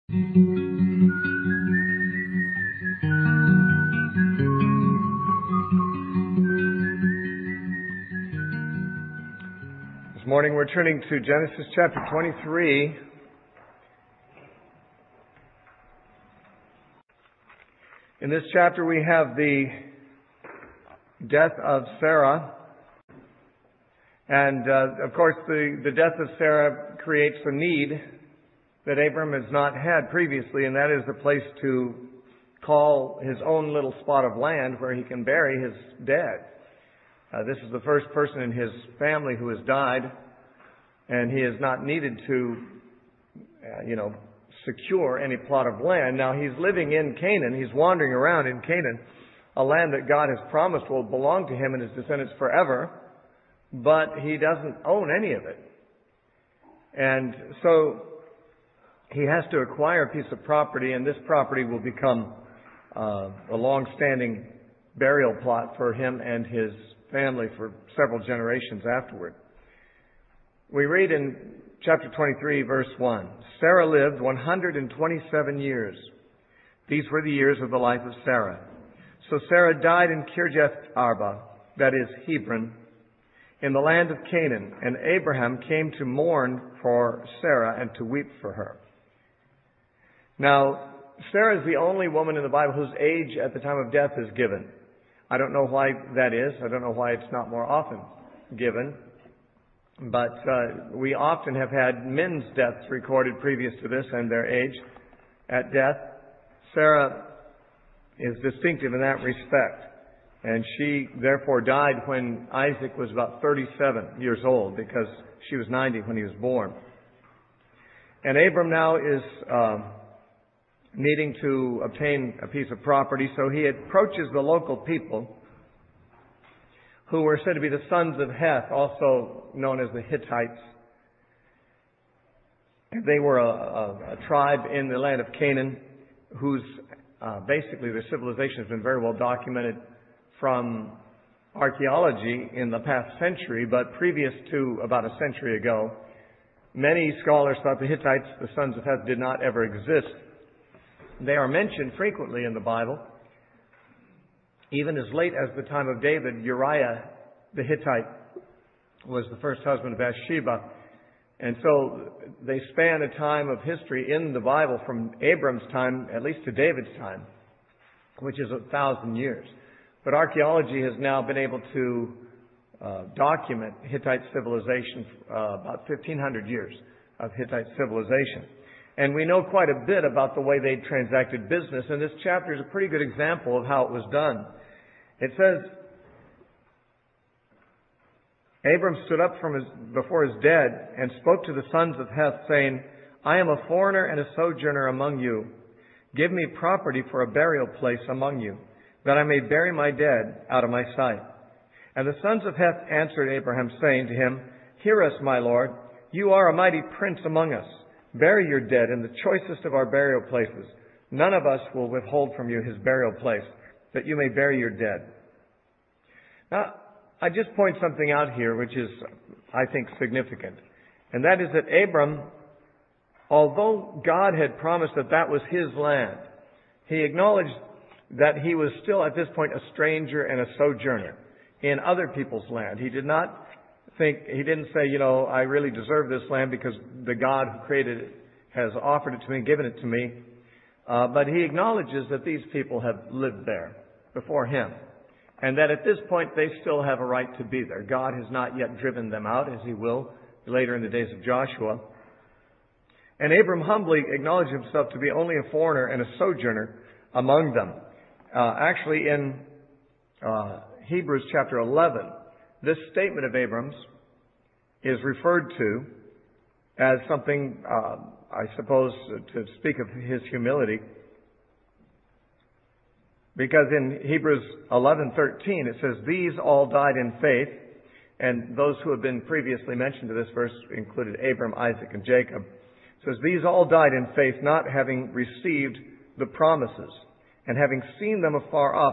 This morning we're turning to Genesis chapter 23. In this chapter we have the death of Sarah. And of course the death of Sarah creates a need that Abram has not had previously, and that is a place to call his own little spot of land where he can bury his dead. This is the first person in his family who has died, and he has not needed to, secure any plot of land. Now he's living in Canaan. He's wandering around in Canaan, a land that God has promised will belong to him and his descendants forever, but he doesn't own any of it. And so he has to acquire a piece of property, and this property will become a long-standing burial plot for him and his family for several generations afterward. We read in chapter 23, verse 1, Sarah lived 127 years. These were the years of the life of Sarah. So Sarah died in Kirjath Arba, that is Hebron, in the land of Canaan, and Abraham came to mourn for Sarah and to weep for her. Now, Sarah is the only woman in the Bible whose age at the time of death is given. I don't know why that is. I don't know why it's not more often given. But we often have had men's deaths recorded previous to this and their age at death. Sarah is distinctive in that respect. And she therefore died when Isaac was about 37 years old, because she was 90 when he was born. And Abram now is needing to obtain a piece of property, so he approaches the local people who were said to be the sons of Heth, also known as the Hittites. They were a tribe in the land of Canaan whose basically their civilization has been very well documented from archaeology in the past century, but previous to about a century ago, many scholars thought the Hittites, the sons of Heth, did not ever exist. They are mentioned frequently in the Bible. Even as late as the time of David, Uriah the Hittite was the first husband of Bathsheba. And so they span a time of history in the Bible from Abram's time, at least to David's time, which is 1,000 years. But archaeology has now been able to document Hittite civilization, about 1,500 years of Hittite civilization. And we know quite a bit about the way they transacted business, and this chapter is a pretty good example of how it was done. It says, Abram stood up before his dead and spoke to the sons of Heth, saying, I am a foreigner and a sojourner among you. Give me property for a burial place among you, that I may bury my dead out of my sight. And the sons of Heth answered Abraham, saying to him, Hear us, my lord. You are a mighty prince among us. Bury your dead in the choicest of our burial places. None of us will withhold from you his burial place, that you may bury your dead. Now, I just point something out here which is, I think, significant. And that is that Abram, although God had promised that that was his land, he acknowledged that he was still at this point a stranger and a sojourner in other people's land. He didn't say, I really deserve this land because the God who created it has offered it to me, given it to me. But he acknowledges that these people have lived there before him, and that at this point they still have a right to be there. God has not yet driven them out, as he will later in the days of Joshua. And Abram humbly acknowledged himself to be only a foreigner and a sojourner among them. Actually, in Hebrews chapter 11, this statement of Abram's is referred to as something, I suppose, to speak of his humility. Because in Hebrews 11:13 it says, These all died in faith, and those who have been previously mentioned to this verse included Abram, Isaac, and Jacob. It says, These all died in faith, not having received the promises, and having seen them afar off,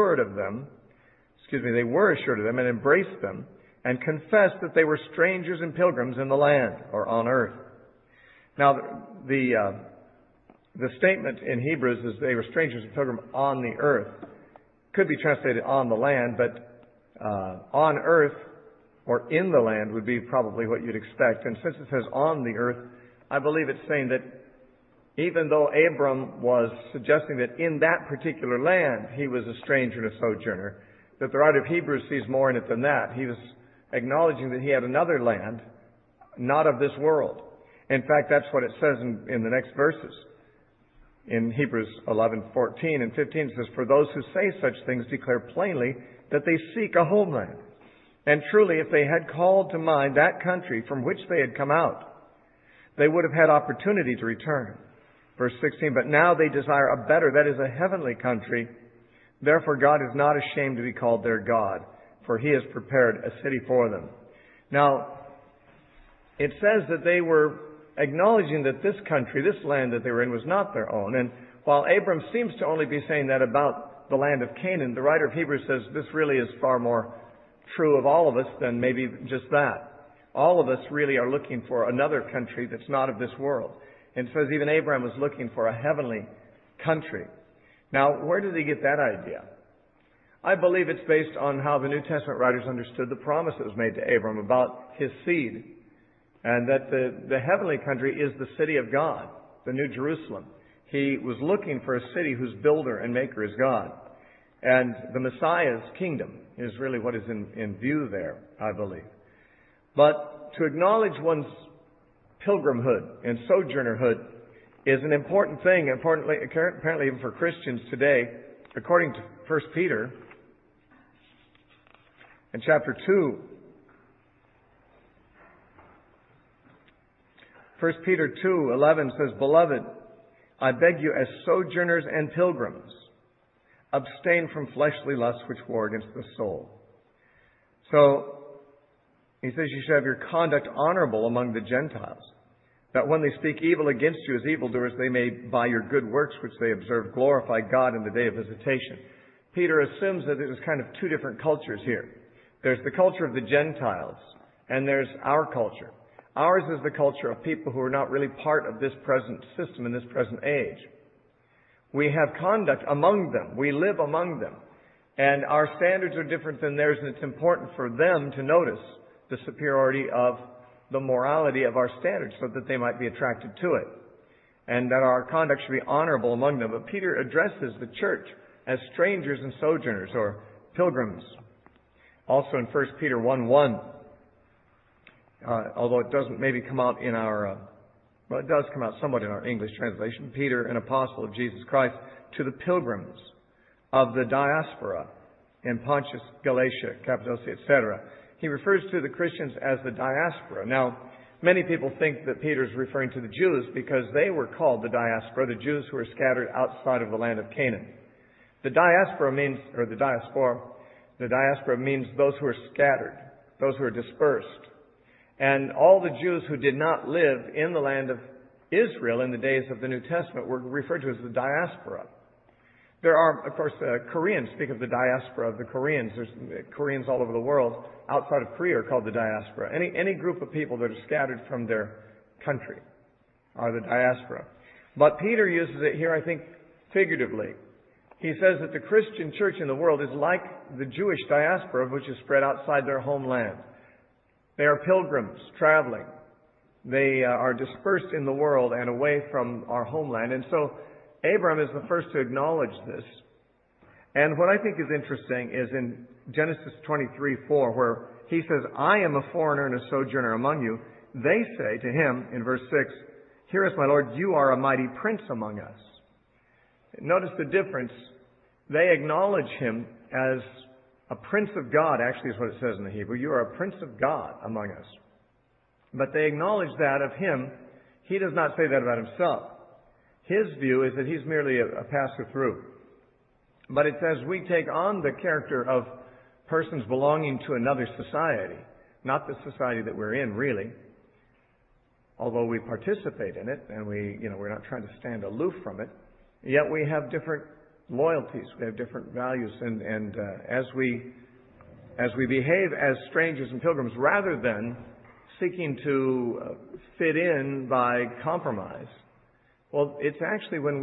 they were assured of them and embraced them, and confessed that they were strangers and pilgrims in the land, or on earth. Now, the The statement in Hebrews is they were strangers and pilgrims on the earth. Could be translated on the land, but on earth or in the land would be probably what you'd expect. And since it says on the earth, I believe it's saying that even though Abram was suggesting that in that particular land he was a stranger and a sojourner, that the writer of Hebrews sees more in it than that. He was acknowledging that he had another land, not of this world. In fact, that's what it says in the next verses. In Hebrews 11:14 and 15 it says, "For those who say such things declare plainly that they seek a homeland. And truly, if they had called to mind that country from which they had come out, they would have had opportunity to return." Verse 16, "But now they desire a better, that is, a heavenly country. Therefore God is not ashamed to be called their God, for He has prepared a city for them." Now, it says that they were acknowledging that this country, this land that they were in, was not their own. And while Abram seems to only be saying that about the land of Canaan, the writer of Hebrews says this really is far more true of all of us than maybe just that. All of us really are looking for another country that's not of this world. And it says even Abraham was looking for a heavenly country. Now, where did he get that idea? I believe it's based on how the New Testament writers understood the promise that was made to Abram about his seed. And that the heavenly country is the city of God, the New Jerusalem. He was looking for a city whose builder and maker is God. And the Messiah's kingdom is really what is in view there, I believe. But to acknowledge one's pilgrimhood and sojournerhood is an important thing, apparently even for Christians today. According to 1 Peter in chapter 2, 1 Peter 2:11 says, "Beloved, I beg you as sojourners and pilgrims, abstain from fleshly lusts which war against the soul." So, he says you should have your conduct honorable among the Gentiles, that when they speak evil against you as evildoers, they may, by your good works which they observe, glorify God in the day of visitation. Peter assumes that there's kind of two different cultures here. There's the culture of the Gentiles, and there's our culture. Ours is the culture of people who are not really part of this present system in this present age. We have conduct among them. We live among them. And our standards are different than theirs, and it's important for them to notice the superiority of the morality of our standards so that they might be attracted to it. And that our conduct should be honorable among them. But Peter addresses the church as strangers and sojourners, or pilgrims. Also in 1 Peter 1:1, although it doesn't maybe come out in our, well, it does come out somewhat in our English translation. Peter, an apostle of Jesus Christ, to the pilgrims of the diaspora in Pontus, Galatia, Cappadocia, etc. He refers to the Christians as the diaspora. Now, many people think that Peter's referring to the Jews because they were called the diaspora, the Jews who were scattered outside of the land of Canaan. The diaspora means those who are scattered, those who are dispersed. And all the Jews who did not live in the land of Israel in the days of the New Testament were referred to as the diaspora. There are, of course, Koreans speak of the diaspora of the Koreans. There's Koreans all over the world outside of Korea are called the diaspora. Any group of people that are scattered from their country are the diaspora. But Peter uses it here, I think, figuratively. He says that the Christian church in the world is like the Jewish diaspora, which is spread outside their homeland. They are pilgrims traveling. They are dispersed in the world and away from our homeland. And so Abram is the first to acknowledge this. And what I think is interesting is in Genesis 23:4, where he says, "I am a foreigner and a sojourner among you." They say to him in verse 6, "Hear us, my Lord, you are a mighty prince among us." Notice the difference. They acknowledge him as a prince of God, actually is what it says in the Hebrew. You are a prince of God among us. But they acknowledge that of him. He does not say that about himself. His view is that he's merely a passer-through. But it says we take on the character of persons belonging to another society, not the society that we're in, really. Although we participate in it, and we're not trying to stand aloof from it, yet we have different loyalties, we have different values, and as we behave as strangers and pilgrims, rather than seeking to fit in by compromise Well, it's actually when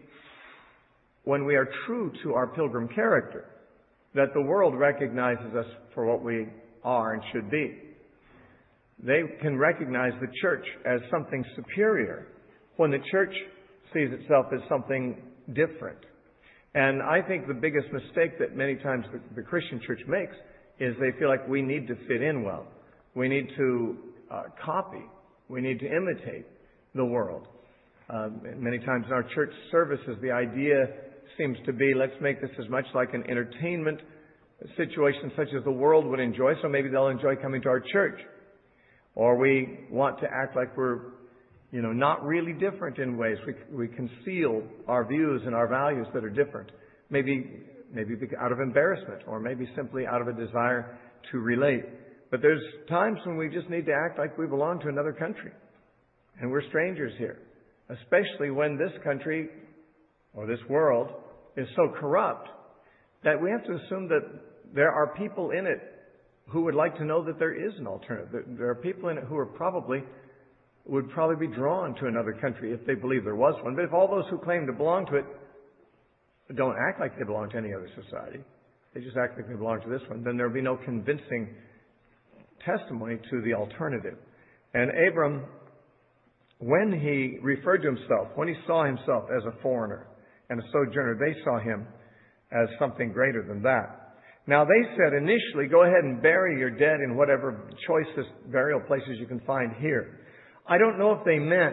we are true to our pilgrim character that the world recognizes us for what we are and should be. They can recognize the church as something superior when the church sees itself as something different. And I think the biggest mistake that many times the Christian church makes is they feel like we need to fit in well. We need to copy. We need to imitate the world. Many times in our church services, the idea seems to be, let's make this as much like an entertainment situation such as the world would enjoy, so maybe they'll enjoy coming to our church. Or we want to act like we're, not really different in ways. We conceal our views and our values that are different. Maybe out of embarrassment, or maybe simply out of a desire to relate. But there's times when we just need to act like we belong to another country. And we're strangers here. Especially when this country, or this world, is so corrupt that we have to assume that there are people in it who would like to know that there is an alternative. There are people in it who would probably be drawn to another country if they believe there was one. But if all those who claim to belong to it don't act like they belong to any other society, they just act like they belong to this one, then there will be no convincing testimony to the alternative. And Abram, when he referred to himself, when he saw himself as a foreigner and a sojourner, they saw him as something greater than that. Now they said initially, go ahead and bury your dead in whatever choicest burial places you can find here. I don't know if they meant,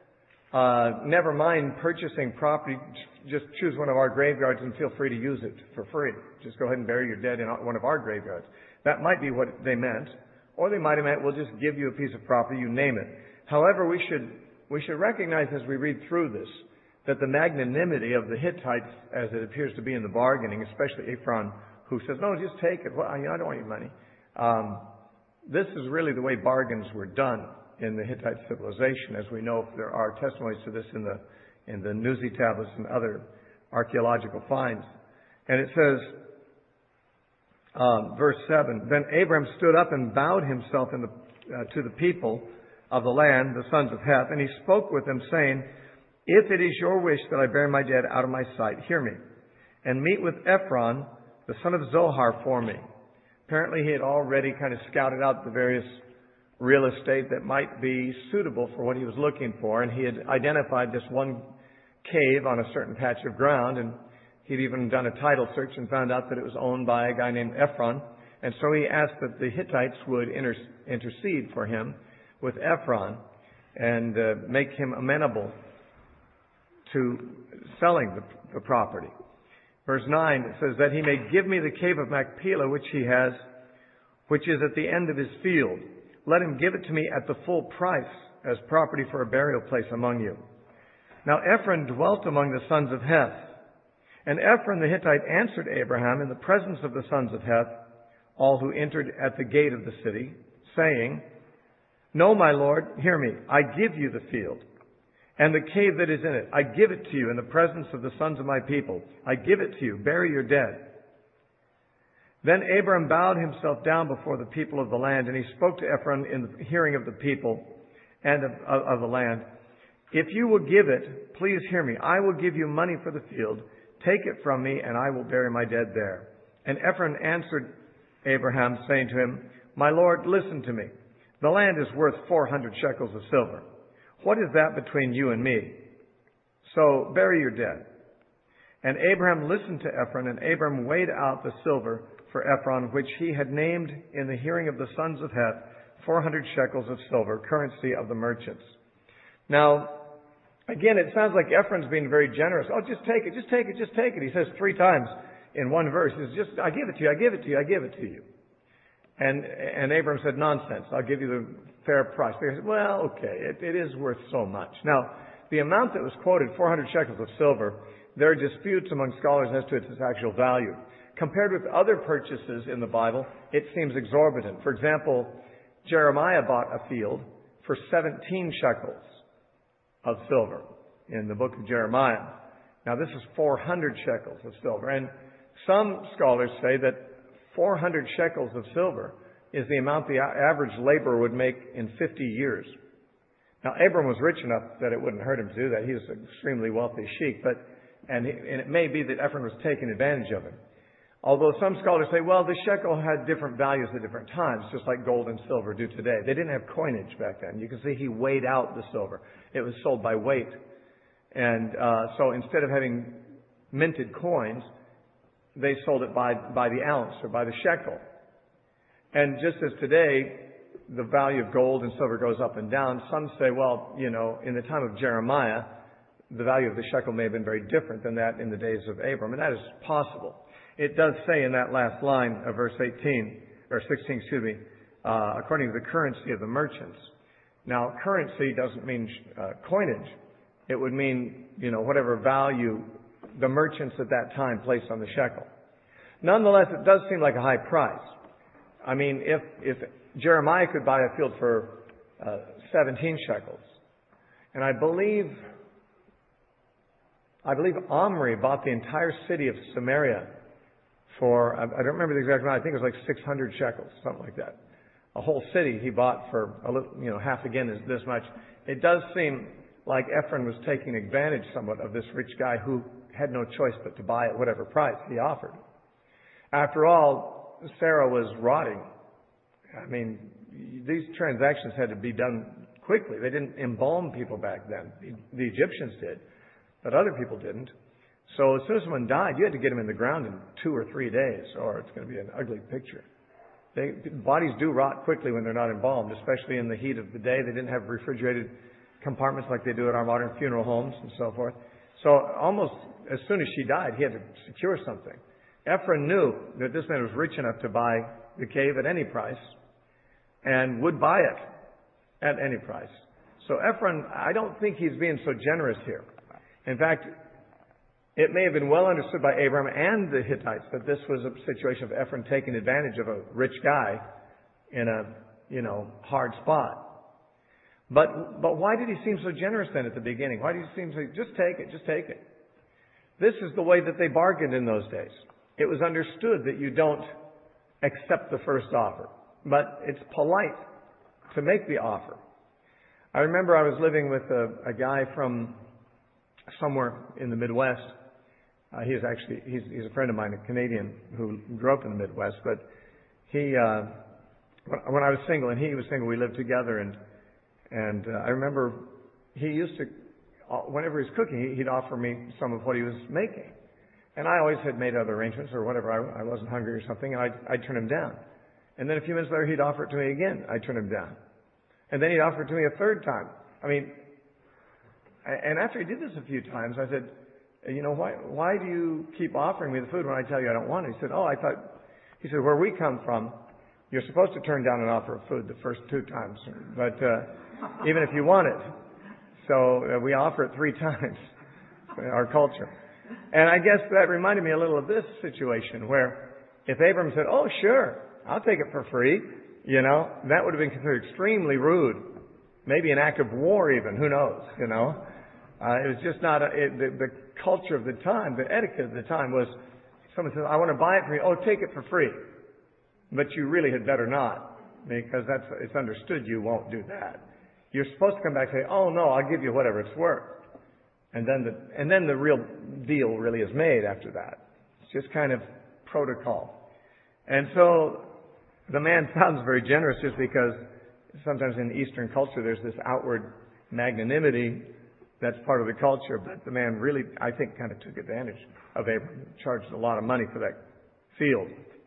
never mind purchasing property, just choose one of our graveyards and feel free to use it for free. Just go ahead and bury your dead in one of our graveyards. That might be what they meant. Or they might have meant, we'll just give you a piece of property, you name it. However, we should recognize as we read through this that the magnanimity of the Hittites, as it appears to be in the bargaining, especially Ephron, who says, no, just take it. Well, I don't want your money. This is really the way bargains were done in the Hittite civilization, as we know. There are testimonies to this in the Nuzi tablets and other archaeological finds. And it says, verse 7, then Abram stood up and bowed himself to the people of the land, the sons of Heth, and he spoke with them, saying, if it is your wish that I bury my dead out of my sight, hear me, and meet with Ephron, the son of Zohar, for me. Apparently he had already kind of scouted out the various real estate that might be suitable for what he was looking for, and he had identified this one cave on a certain patch of ground, and he'd even done a title search and found out that it was owned by a guy named Ephron. And so he asked that the Hittites would intercede for him with Ephron and make him amenable to selling the property. Verse 9, it says that he may give me the cave of Machpelah, which he has, which is at the end of his field. Let him give it to me at the full price as property for a burial place among you. Now Ephron dwelt among the sons of Heth. And Ephron the Hittite answered Abraham in the presence of the sons of Heth, all who entered at the gate of the city, saying, no, my Lord, hear me. I give you the field and the cave that is in it. I give it to you in the presence of the sons of my people. I give it to you. Bury your dead. Then Abram bowed himself down before the people of the land, and he spoke to Ephron in the hearing of the people and of the land. If you will give it, please hear me. I will give you money for the field. Take it from me, and I will bury my dead there. And Ephron answered Abraham, saying to him, my Lord, listen to me. The land is worth 400 shekels of silver. What is that between you and me? So bury your dead. And Abraham listened to Ephron, and Abram weighed out the silver for Ephron, which he had named in the hearing of the sons of Heth, 400 shekels of silver, currency of the merchants. Now, again, it sounds like Ephron's being very generous. Oh, just take it, just take it, just take it. He says 3 times in one verse. He says, I give it to you, I give it to you, I give it to you. And Abram said, nonsense, I'll give you the fair price. They said, well, okay, it is worth so much. Now, the amount that was quoted, 400 shekels of silver, there are disputes among scholars as to its actual value. Compared with other purchases in the Bible, it seems exorbitant. For example, Jeremiah bought a field for 17 shekels of silver in the book of Jeremiah. Now, this is 400 shekels of silver. And some scholars say that 400 shekels of silver is the amount the average laborer would make in 50 years. Now, Abram was rich enough that it wouldn't hurt him to do that. He was an extremely wealthy sheik, and it may be that Ephron was taking advantage of him. Although some scholars say, well, the shekel had different values at different times, just like gold and silver do today. They didn't have coinage back then. You can see he weighed out the silver. It was sold by weight. And so instead of having minted coins, they sold it by the ounce or by the shekel. And just as today, the value of gold and silver goes up and down, some say, well, in the time of Jeremiah, the value of the shekel may have been very different than that in the days of Abram, and that is possible. It does say in that last line of verse 16, according to the currency of the merchants. Now, currency doesn't mean coinage. It would mean, whatever value the merchants at that time placed on the shekel. Nonetheless, it does seem like a high price. I mean, if Jeremiah could buy a field for 17 shekels, and I believe Omri bought the entire city of Samaria for, I don't remember the exact amount, I think it was like 600 shekels, something like that. A whole city he bought for a little, half again is this much. It does seem like Ephron was taking advantage somewhat of this rich guy who had no choice but to buy at whatever price he offered. After all, Sarah was rotting. I mean, these transactions had to be done quickly. They didn't embalm people back then. The Egyptians did, but other people didn't. So as soon as someone died, you had to get them in the ground in 2 or 3 days, or it's going to be an ugly picture. Bodies do rot quickly when they're not embalmed, especially in the heat of the day. They didn't have refrigerated compartments like they do at our modern funeral homes and so forth. So almost as soon as she died, he had to secure something. Ephron knew that this man was rich enough to buy the cave at any price and would buy it at any price. So Ephron, I don't think he's being so generous here. In fact, it may have been well understood by Abram and the Hittites that this was a situation of Ephron taking advantage of a rich guy in a, hard spot. But why did he seem so generous then at the beginning? Why did he seem so, just take it? This is the way that they bargained in those days. It was understood that you don't accept the first offer, but it's polite to make the offer. I remember I was living with a guy from somewhere in the Midwest. He's a friend of mine, a Canadian who grew up in the Midwest, but he, when I was single and he was single, we lived together, and I remember he used to, whenever he was cooking, he'd offer me some of what he was making. And I always had made other arrangements or whatever. I wasn't hungry or something, and I'd turn him down. And then a few minutes later, he'd offer it to me again. I'd turn him down. And then he'd offer it to me a third time. And after he did this a few times, I said, why do you keep offering me the food when I tell you I don't want it? He said, where we come from, you're supposed to turn down an offer of food the first 2 times, but even if you want it. So we offer it 3 times, our culture. And I guess that reminded me a little of this situation where if Abram said, oh, sure, I'll take it for free, that would have been considered extremely rude. Maybe an act of war even, who knows, It was just not, the culture of the time, the etiquette of the time was, someone says, I want to buy it from you. Oh, take it for free. But you really had better not, because it's understood you won't do that. You're supposed to come back and say, oh no, I'll give you whatever it's worth. And then the real deal really is made after that. It's just kind of protocol. And so the man sounds very generous just because sometimes in Eastern culture there's this outward magnanimity that's part of the culture, but the man really, I think, kind of took advantage of Abram, charged a lot of money for that field.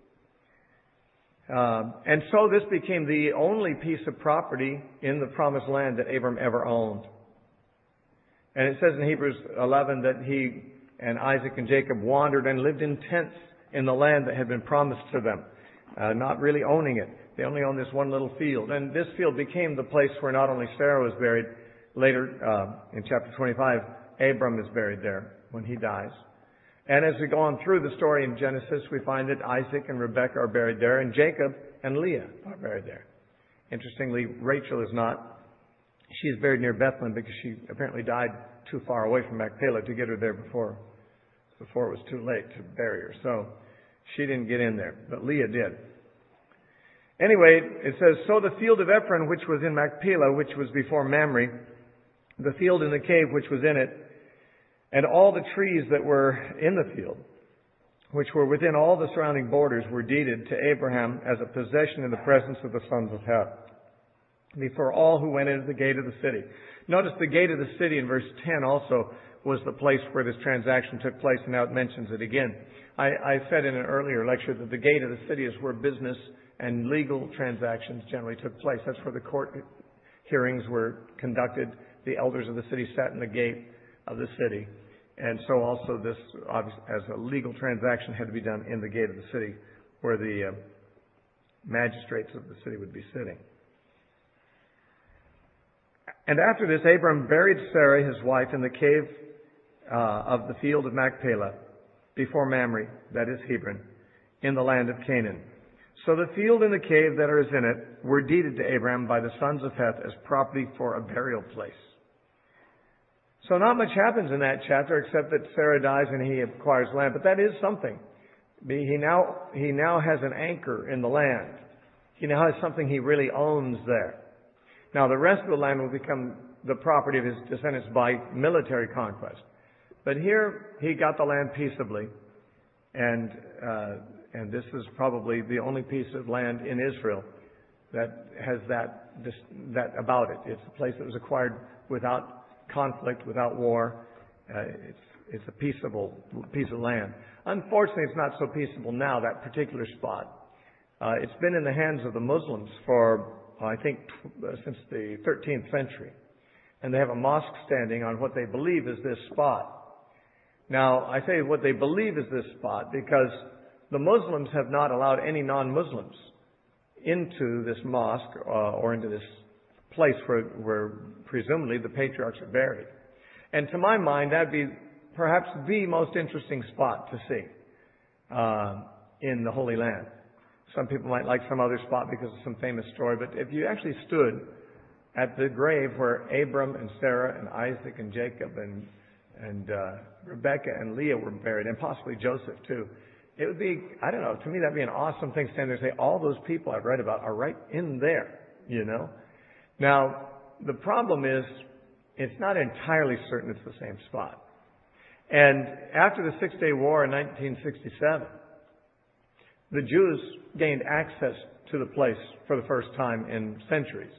And so this became the only piece of property in the promised land that Abram ever owned. And it says in Hebrews 11 that he and Isaac and Jacob wandered and lived in tents in the land that had been promised to them, not really owning it. They only owned this one little field. And this field became the place where not only Sarah was buried, later in chapter 25, Abram is buried there when he dies. And as we go on through the story in Genesis, we find that Isaac and Rebekah are buried there, and Jacob and Leah are buried there. Interestingly, Rachel is not. She's buried near Bethlehem because she apparently died too far away from Machpelah to get her there before it was too late to bury her. So she didn't get in there, but Leah did. Anyway, it says, so the field of Ephron, which was in Machpelah, which was before Mamre, the field and the cave which was in it, and all the trees that were in the field, which were within all the surrounding borders, were deeded to Abraham as a possession in the presence of the sons of Heth, before all who went into the gate of the city. Notice the gate of the city in verse 10 also was the place where this transaction took place, and now it mentions it again. I said in an earlier lecture that the gate of the city is where business and legal transactions generally took place. That's where the court hearings were conducted. The elders of the city sat in the gate of the city. And so also this, as a legal transaction, had to be done in the gate of the city, where the magistrates of the city would be sitting. And after this, Abram buried Sarah, his wife, in the cave of the field of Machpelah, before Mamre, that is Hebron, in the land of Canaan. So the field and the cave that is in it were deeded to Abram by the sons of Heth as property for a burial place. So not much happens in that chapter except that Sarah dies and he acquires land. But that is something. He now has an anchor in the land. He now has something he really owns there. Now the rest of the land will become the property of his descendants by military conquest. But here he got the land peaceably, and this is probably the only piece of land in Israel that has that about it. It's a place that was acquired without conflict, without war. It's a peaceable piece of land. Unfortunately, it's not so peaceable now, that particular spot. It's been in the hands of the Muslims for, I think, since the 13th century. And they have a mosque standing on what they believe is this spot. Now, I say what they believe is this spot because the Muslims have not allowed any non-Muslims into this mosque or into this place where presumably the patriarchs are buried. And to my mind, that'd be perhaps the most interesting spot to see in the Holy Land. Some people might like some other spot because of some famous story, but if you actually stood at the grave where Abram and Sarah and Isaac and Jacob and Rebecca and Leah were buried, and possibly Joseph too, it would be, I don't know, to me that'd be an awesome thing, standing there and say, all those people I've read about are right in there, you know. Now, the problem is, it's not entirely certain it's the same spot. And after the Six-Day War in 1967, the Jews gained access to the place for the first time in centuries.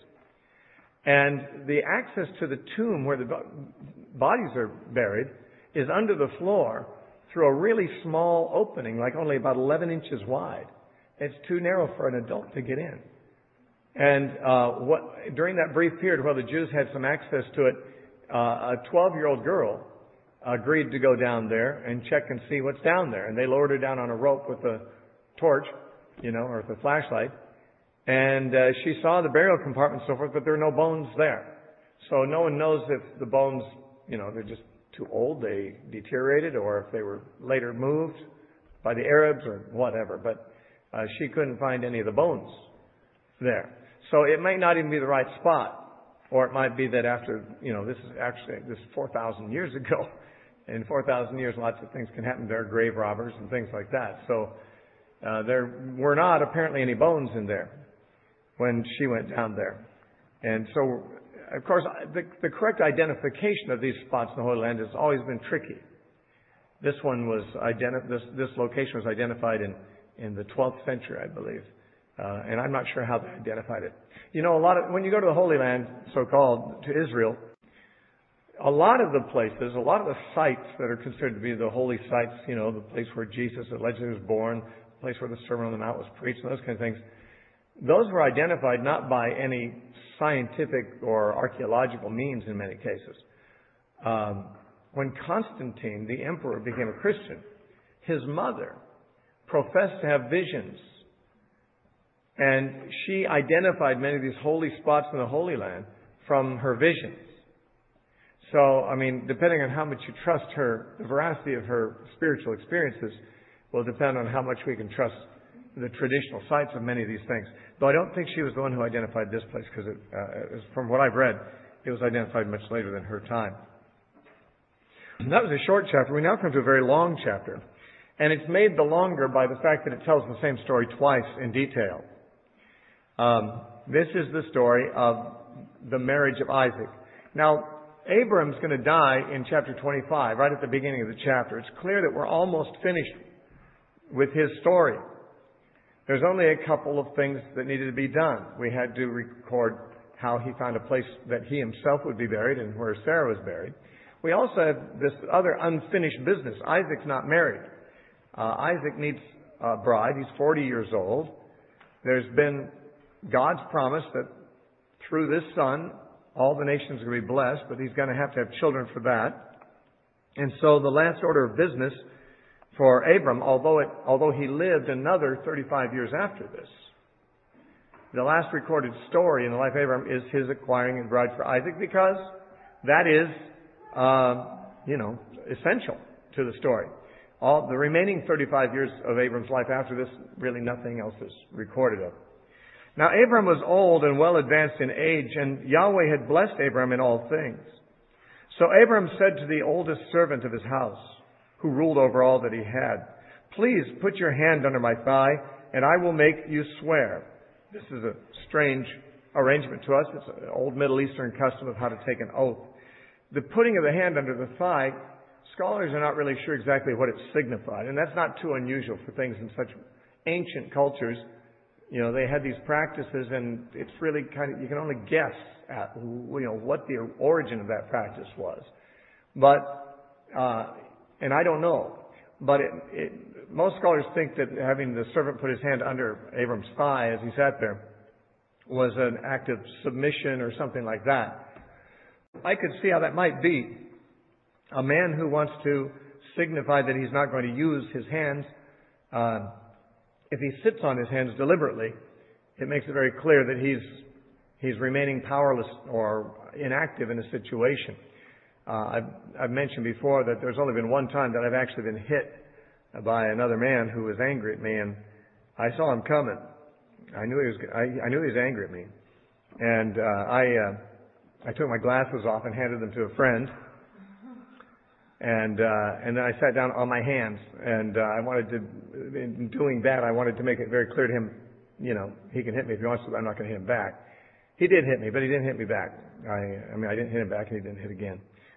And the access to the tomb where the bodies are buried is under the floor through a really small opening, like only about 11 inches wide. It's too narrow for an adult to get in. And during that brief period while the Jews had some access to it, a 12-year-old girl agreed to go down there and check and see what's down there. And they lowered her down on a rope with a torch, or with a flashlight. And she saw the burial compartment and so forth, but there are no bones there. So no one knows if the bones, they're just too old, they deteriorated, or if they were later moved by the Arabs or whatever. But she couldn't find any of the bones there. So it might not even be the right spot. Or it might be that after, this is 4,000 years ago. In 4,000 years, lots of things can happen. There are grave robbers and things like that. So there were not apparently any bones in there when she went down there. And so, of course, the correct identification of these spots in the Holy Land has always been tricky. This one was this location was identified in the 12th century, I believe. And I'm not sure how they identified it. When you go to the Holy Land, so-called, to Israel, a lot of the places, a lot of the sites that are considered to be the holy sites, the place where Jesus allegedly was born, the place where the Sermon on the Mount was preached, and those kind of things, those were identified not by any scientific or archaeological means in many cases. When Constantine, the emperor, became a Christian, his mother professed to have visions. And she identified many of these holy spots in the Holy Land from her visions. So, depending on how much you trust her, the veracity of her spiritual experiences will depend on how much we can trust the traditional sites of many of these things. Though I don't think she was the one who identified this place, because from what I've read, it was identified much later than her time. And that was a short chapter. We now come to a very long chapter. And it's made the longer by the fact that it tells the same story twice in detail. This is the story of the marriage of Isaac. Now, Abram's going to die in chapter 25, right at the beginning of the chapter. It's clear that we're almost finished with his story. There's only a couple of things that needed to be done. We had to record how he found a place that he himself would be buried and where Sarah was buried. We also have this other unfinished business. Isaac's not married. Isaac needs a bride. He's 40 years old. There's been God's promise that through this son, all the nations are going to be blessed, but he's going to have children for that. And so the last order of business for Abram, although he lived another 35 years after this, the last recorded story in the life of Abram is his acquiring a bride for Isaac, because that is, essential to the story. All the remaining 35 years of Abram's life after this, really nothing else is recorded of. Now Abram was old and well advanced in age, and Yahweh had blessed Abram in all things. So Abram said to the oldest servant of his house, who ruled over all that he had, "Please put your hand under my thigh, and I will make you swear." This is a strange arrangement to us. It's an old Middle Eastern custom of how to take an oath. The putting of the hand under the thigh, scholars are not really sure exactly what it signified, and that's not too unusual for things in such ancient cultures. They had these practices, and it's really you can only guess at, what the origin of that practice was. But, and I don't know, but most scholars think that having the servant put his hand under Abram's thigh as he sat there was an act of submission or something like that. I could see how that might be. A man who wants to signify that he's not going to use his hands, if he sits on his hands deliberately, it makes it very clear that he's remaining powerless or inactive in a situation. I've mentioned before that there's only been one time that I've actually been hit by another man who was angry at me, and I saw him coming. I knew he was angry at me, and I took my glasses off and handed them to a friend. And then I sat down on my hands, and in doing that, I wanted to make it very clear to him, he can hit me if he wants to, but I'm not going to hit him back. He did hit me, but he didn't hit me back. I didn't hit him back, and he didn't hit again.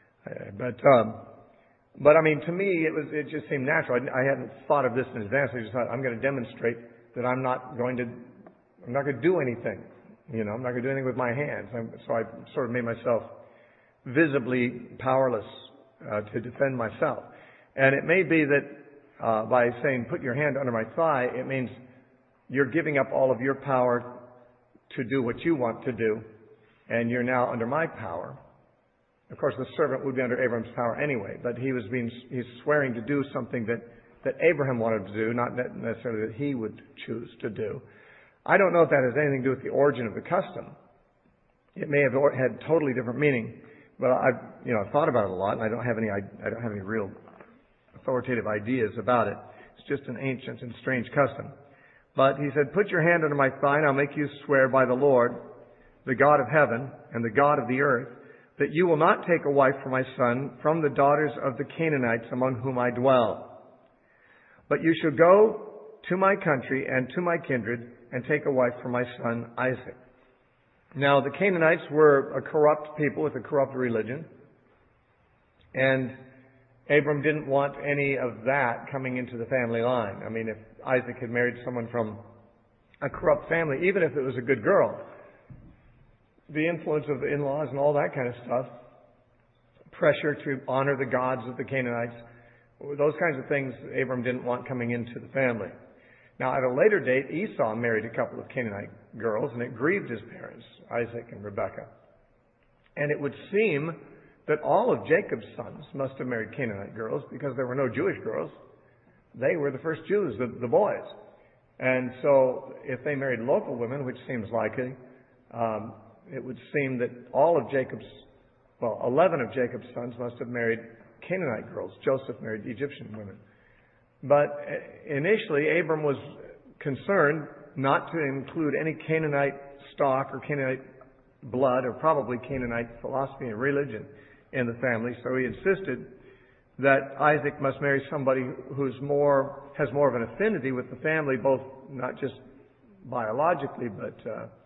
But to me, it just seemed natural. I hadn't thought of this in advance. I just thought, I'm going to demonstrate that I'm not going to do anything. I'm not going to do anything with my hands. So I sort of made myself visibly powerless to defend myself. And it may be that by saying, "Put your hand under my thigh," it means you're giving up all of your power to do what you want to do, and you're now under my power. Of course, the servant would be under Abraham's power anyway, but he's swearing to do something that Abraham wanted to do, not necessarily that he would choose to do. I don't know if that has anything to do with the origin of the custom. It may have had totally different meaning, but I've thought about it a lot, and I don't have any real authoritative ideas about it. It's just an ancient and strange custom. But he said, "Put your hand under my thigh, and I'll make you swear by the Lord, the God of heaven and the God of the earth, that you will not take a wife for my son from the daughters of the Canaanites among whom I dwell. But you shall go to my country and to my kindred and take a wife for my son Isaac." Now, the Canaanites were a corrupt people with a corrupt religion, and Abram didn't want any of that coming into the family line. If Isaac had married someone from a corrupt family, even if it was a good girl, the influence of the in-laws and all that kind of stuff, pressure to honor the gods of the Canaanites, those kinds of things Abram didn't want coming into the family. Now, at a later date, Esau married a couple of Canaanite girls, and it grieved his parents, Isaac and Rebekah. And it would seem that all of Jacob's sons must have married Canaanite girls, because there were no Jewish girls. They were the first Jews, the boys. And so if they married local women, which seems likely, it would seem that 11 of Jacob's sons must have married Canaanite girls. Joseph married Egyptian women. But initially, Abram was concerned not to include any Canaanite stock or Canaanite blood, or probably Canaanite philosophy and religion in the family. So he insisted that Isaac must marry somebody who has more of an affinity with the family, both not just biologically, but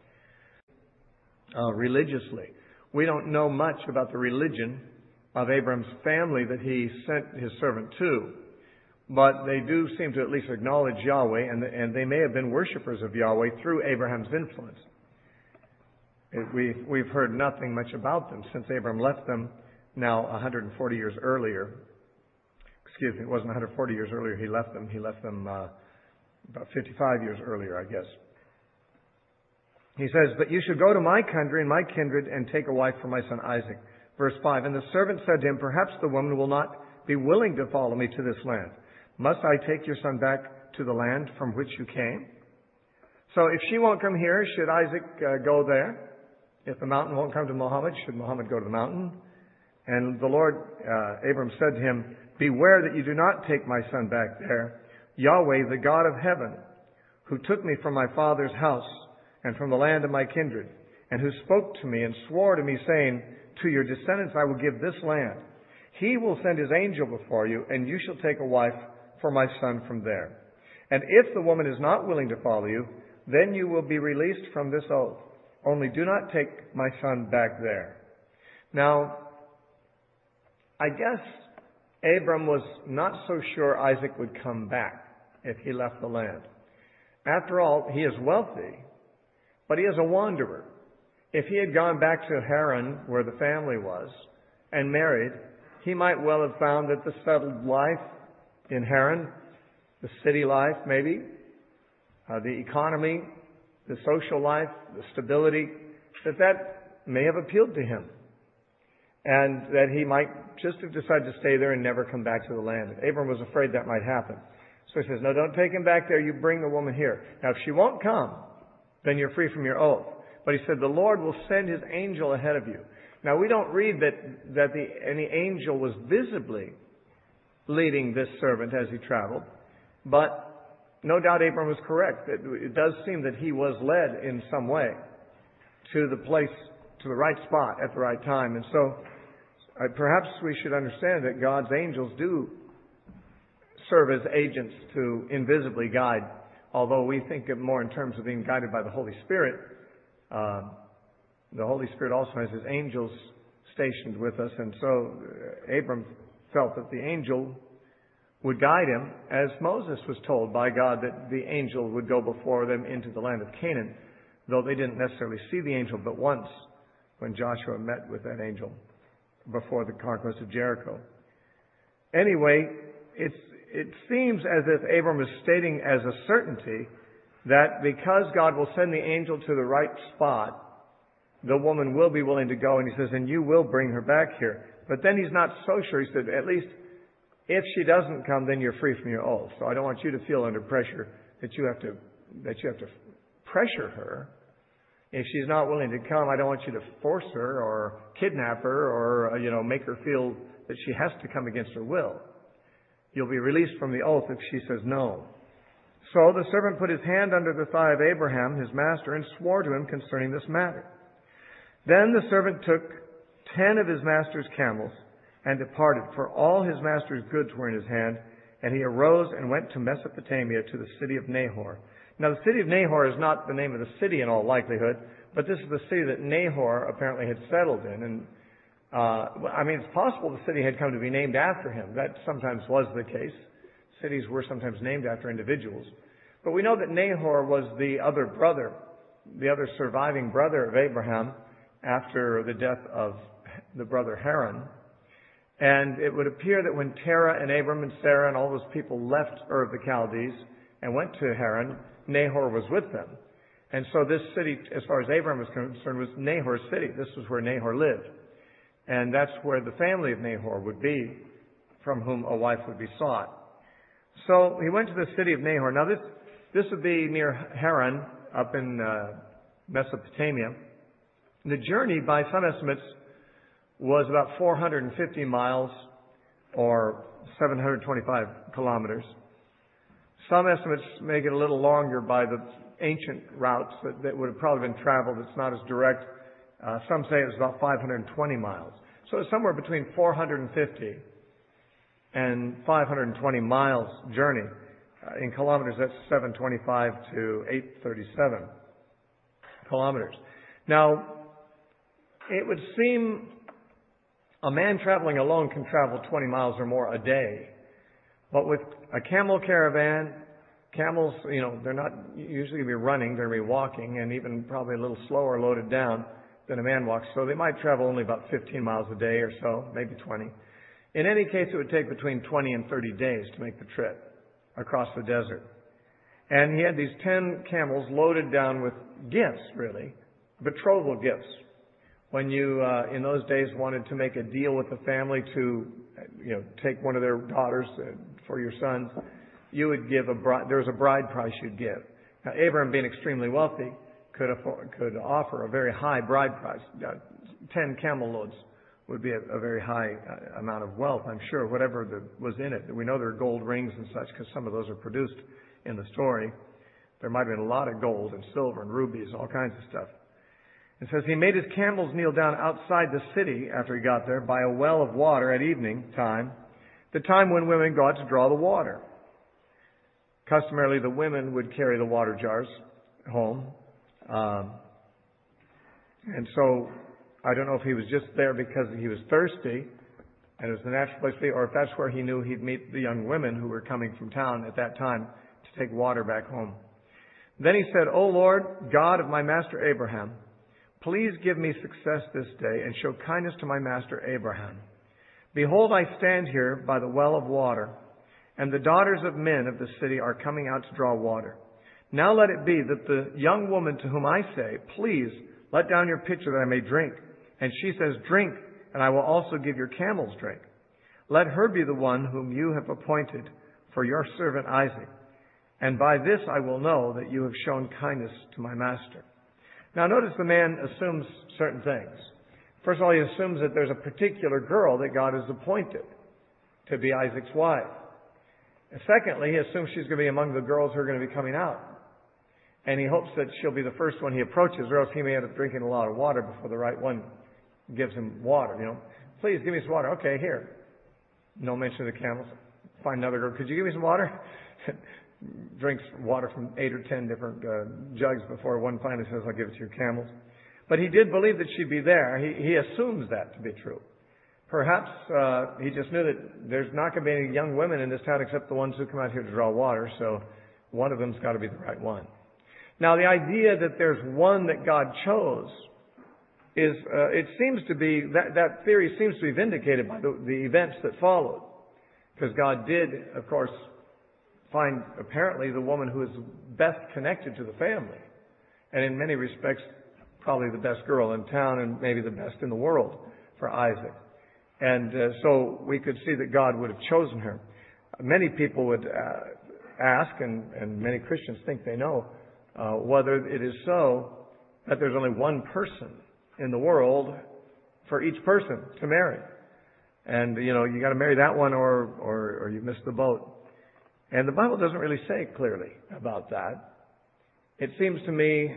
religiously. We don't know much about the religion of Abram's family that he sent his servant to, but they do seem to at least acknowledge Yahweh, and they may have been worshippers of Yahweh through Abraham's influence. We've heard nothing much about them since Abram left them now 140 years earlier. Excuse me, it wasn't 140 years earlier he left them. He left them about 55 years earlier, I guess. He says, "But you should go to my country and my kindred and take a wife for my son Isaac." Verse 5, "And the servant said to him, Perhaps the woman will not be willing to follow me to this land. Must I take your son back to the land from which you came?" So if she won't come here, should Isaac go there? If the mountain won't come to Muhammad, should Muhammad go to the mountain? And the Lord, Abram said to him, "Beware that you do not take my son back there. Yahweh, the God of heaven, who took me from my father's house and from the land of my kindred, and who spoke to me and swore to me, saying, To your descendants I will give this land. He will send his angel before you, and you shall take a wife for my son from there. And if the woman is not willing to follow you, then you will be released from this oath. Only do not take my son back there." Now, I guess Abram was not so sure Isaac would come back if he left the land. After all, he is wealthy, but he is a wanderer. If he had gone back to Haran, where the family was, and married, he might well have found that the settled life in Haran, the city life maybe, the economy, the social life, the stability, that may have appealed to him. And that he might just have decided to stay there and never come back to the land. And Abram was afraid that might happen. So he says, "No, don't take him back there. You bring the woman here." Now, if she won't come, then you're free from your oath. But he said, "The Lord will send his angel ahead of you." Now, we don't read that any angel was visibly leading this servant as he traveled. But no doubt Abram was correct. It does seem that he was led in some way to the place, to the right spot at the right time. And so perhaps we should understand that God's angels do serve as agents to invisibly guide. Although we think of more in terms of being guided by the Holy Spirit, the Holy Spirit also has his angels stationed with us. And so Abram felt that the angel would guide him, as Moses was told by God that the angel would go before them into the land of Canaan, though they didn't necessarily see the angel but once when Joshua met with that angel before the conquest of Jericho. Anyway, it seems as if Abram is stating as a certainty that because God will send the angel to the right spot, the woman will be willing to go, and he says, "And you will bring her back here." But then he's not so sure. He said, "At least if she doesn't come, then you're free from your oath. So I don't want you to feel under pressure that you have to pressure her. If she's not willing to come, I don't want you to force her or kidnap her or make her feel that she has to come against her will. You'll be released from the oath if she says no." So the servant put his hand under the thigh of Abraham, his master, and swore to him concerning this matter. Then the servant took 10 of his master's camels and departed, for all his master's goods were in his hand, and he arose and went to Mesopotamia, to the city of Nahor. Now, the city of Nahor is not the name of the city in all likelihood, but this is the city that Nahor apparently had settled in. And it's possible the city had come to be named after him. That sometimes was the case. Cities were sometimes named after individuals. But we know that Nahor was the other brother, the other surviving brother of Abraham after the death of the brother Haran. And it would appear that when Terah and Abram and Sarah and all those people left Ur of the Chaldees and went to Haran, Nahor was with them. And so this city, as far as Abram was concerned, was Nahor's city. This was where Nahor lived. And that's where the family of Nahor would be, from whom a wife would be sought. So he went to the city of Nahor. Now this would be near Haran, up in Mesopotamia. The journey, by some estimates, was about 450 miles or 725 kilometers. Some estimates make it a little longer by the ancient routes that would have probably been traveled. It's not as direct. Some say it was about 520 miles. So it's somewhere between 450 and 520 miles journey In kilometers, that's 725 to 837 kilometers. Now, it would seem a man traveling alone can travel 20 miles or more a day. But with a camel caravan, camels, they're not usually going to be running, they're going to be walking, and even probably a little slower loaded down than a man walks. So they might travel only about 15 miles a day or so, maybe 20. In any case, it would take between 20 and 30 days to make the trip across the desert. And he had these 10 camels loaded down with gifts, really, betrothal gifts. When you, in those days, wanted to make a deal with the family to, take one of their daughters for your sons, you would give there was a bride price you'd give. Now, Abraham, being extremely wealthy, could offer a very high bride price. 10 camel loads would be a very high amount of wealth, I'm sure, whatever was in it. We know there are gold rings and such because some of those are produced in the story. There might have been a lot of gold and silver and rubies, all kinds of stuff. It says, he made his camels kneel down outside the city after he got there by a well of water at evening time, the time when women go out to draw the water. Customarily, the women would carry the water jars home. And so, I don't know if he was just there because he was thirsty, and it was the natural place to be, or if that's where he knew he'd meet the young women who were coming from town at that time to take water back home. Then he said, O Lord, God of my master Abraham, please give me success this day and show kindness to my master Abraham. Behold, I stand here by the well of water, and the daughters of men of the city are coming out to draw water. Now let it be that the young woman to whom I say, please let down your pitcher that I may drink, and she says, drink, and I will also give your camels drink. Let her be the one whom you have appointed for your servant Isaac, and by this I will know that you have shown kindness to my master. Now notice the man assumes certain things. First of all, he assumes that there's a particular girl that God has appointed to be Isaac's wife. And secondly, he assumes she's going to be among the girls who are going to be coming out. And he hopes that she'll be the first one he approaches, or else he may end up drinking a lot of water before the right one gives him water, Please give me some water. Okay, here. No mention of the camels. Find another girl. Could you give me some water? Drinks water from 8 or 10 different jugs before one finally says, I'll give it to your camels. But he did believe that she'd be there. He assumes that to be true. Perhaps he just knew that there's not going to be any young women in this town except the ones who come out here to draw water, so one of them's got to be the right one. Now, the idea that there's one that God chose is, it seems to be, that theory seems to be vindicated by the events that followed. Because God did, of course, find apparently the woman who is best connected to the family. And in many respects, probably the best girl in town and maybe the best in the world for Isaac. And so we could see that God would have chosen her. Many people would ask, and many Christians think they know, whether it is so that there's only one person in the world for each person to marry. And, you got to marry that one or you miss the boat. And the Bible doesn't really say clearly about that. It seems to me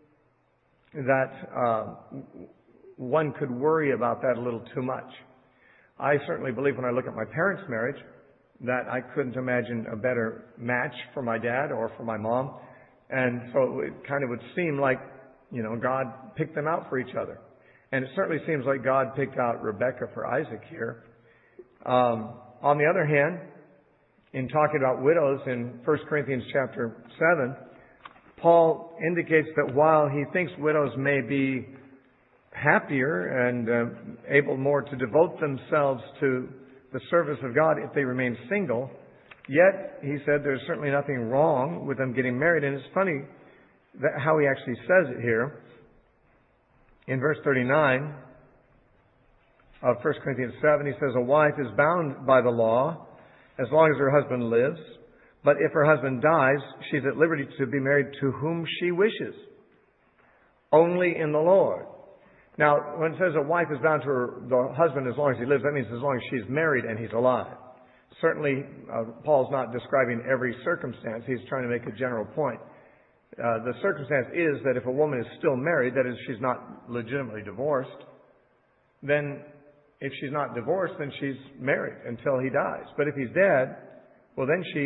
that one could worry about that a little too much. I certainly believe when I look at my parents' marriage that I couldn't imagine a better match for my dad or for my mom. And so it kind of would seem like, God picked them out for each other. And it certainly seems like God picked out Rebekah for Isaac here. On the other hand, in talking about widows in 1 Corinthians chapter 7, Paul indicates that while he thinks widows may be happier and able more to devote themselves to the service of God if they remain single, yet, he said, there's certainly nothing wrong with them getting married. And it's funny how he actually says it here. In verse 39 of 1 Corinthians 7, he says, a wife is bound by the law as long as her husband lives. But if her husband dies, she's at liberty to be married to whom she wishes, only in the Lord. Now, when it says a wife is bound to the husband as long as he lives, that means as long as she's married and he's alive. Certainly, Paul's not describing every circumstance. He's trying to make a general point. The circumstance is that if a woman is still married, that is, she's not legitimately divorced, then if she's not divorced, then she's married until he dies. But if he's dead, well, then she's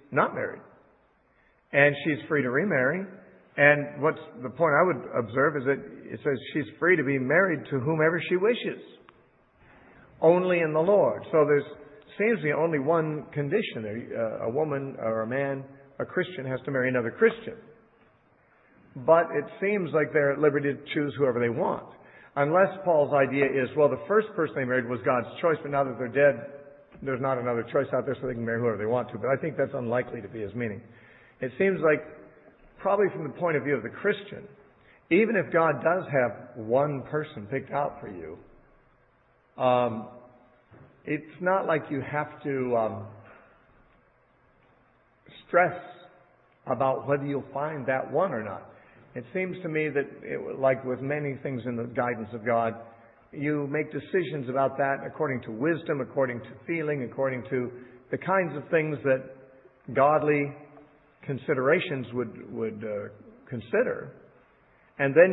not married. And she's free to remarry. And what's the point I would observe is that it says she's free to be married to whomever she wishes. Only in the Lord. So there seems to be only one condition. A woman or a man, a Christian, has to marry another Christian. But it seems like they're at liberty to choose whoever they want. Unless Paul's idea is, well, the first person they married was God's choice, but now that they're dead, there's not another choice out there, so they can marry whoever they want to. But I think that's unlikely to be his meaning. It seems like, probably from the point of view of the Christian, even if God does have one person picked out for you, it's not like you have to stress about whether you'll find that one or not. It seems to me that, like with many things in the guidance of God, you make decisions about that according to wisdom, according to feeling, according to the kinds of things that godly considerations would consider. And then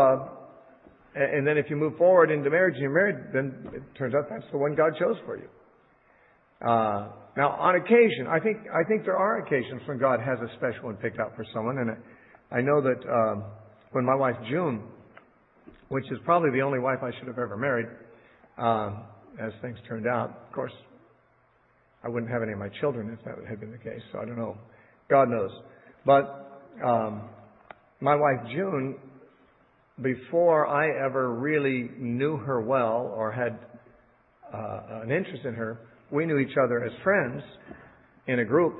if you move forward into marriage and you're married, then it turns out that's the one God chose for you. Now, on occasion, I think there are occasions when God has a special one picked out for someone, and I know that when my wife June, which is probably the only wife I should have ever married, as things turned out. Of course, I wouldn't have any of my children if that had been the case, so I don't know. God knows. But my wife June, before I ever really knew her well or had an interest in her, we knew each other as friends in a group.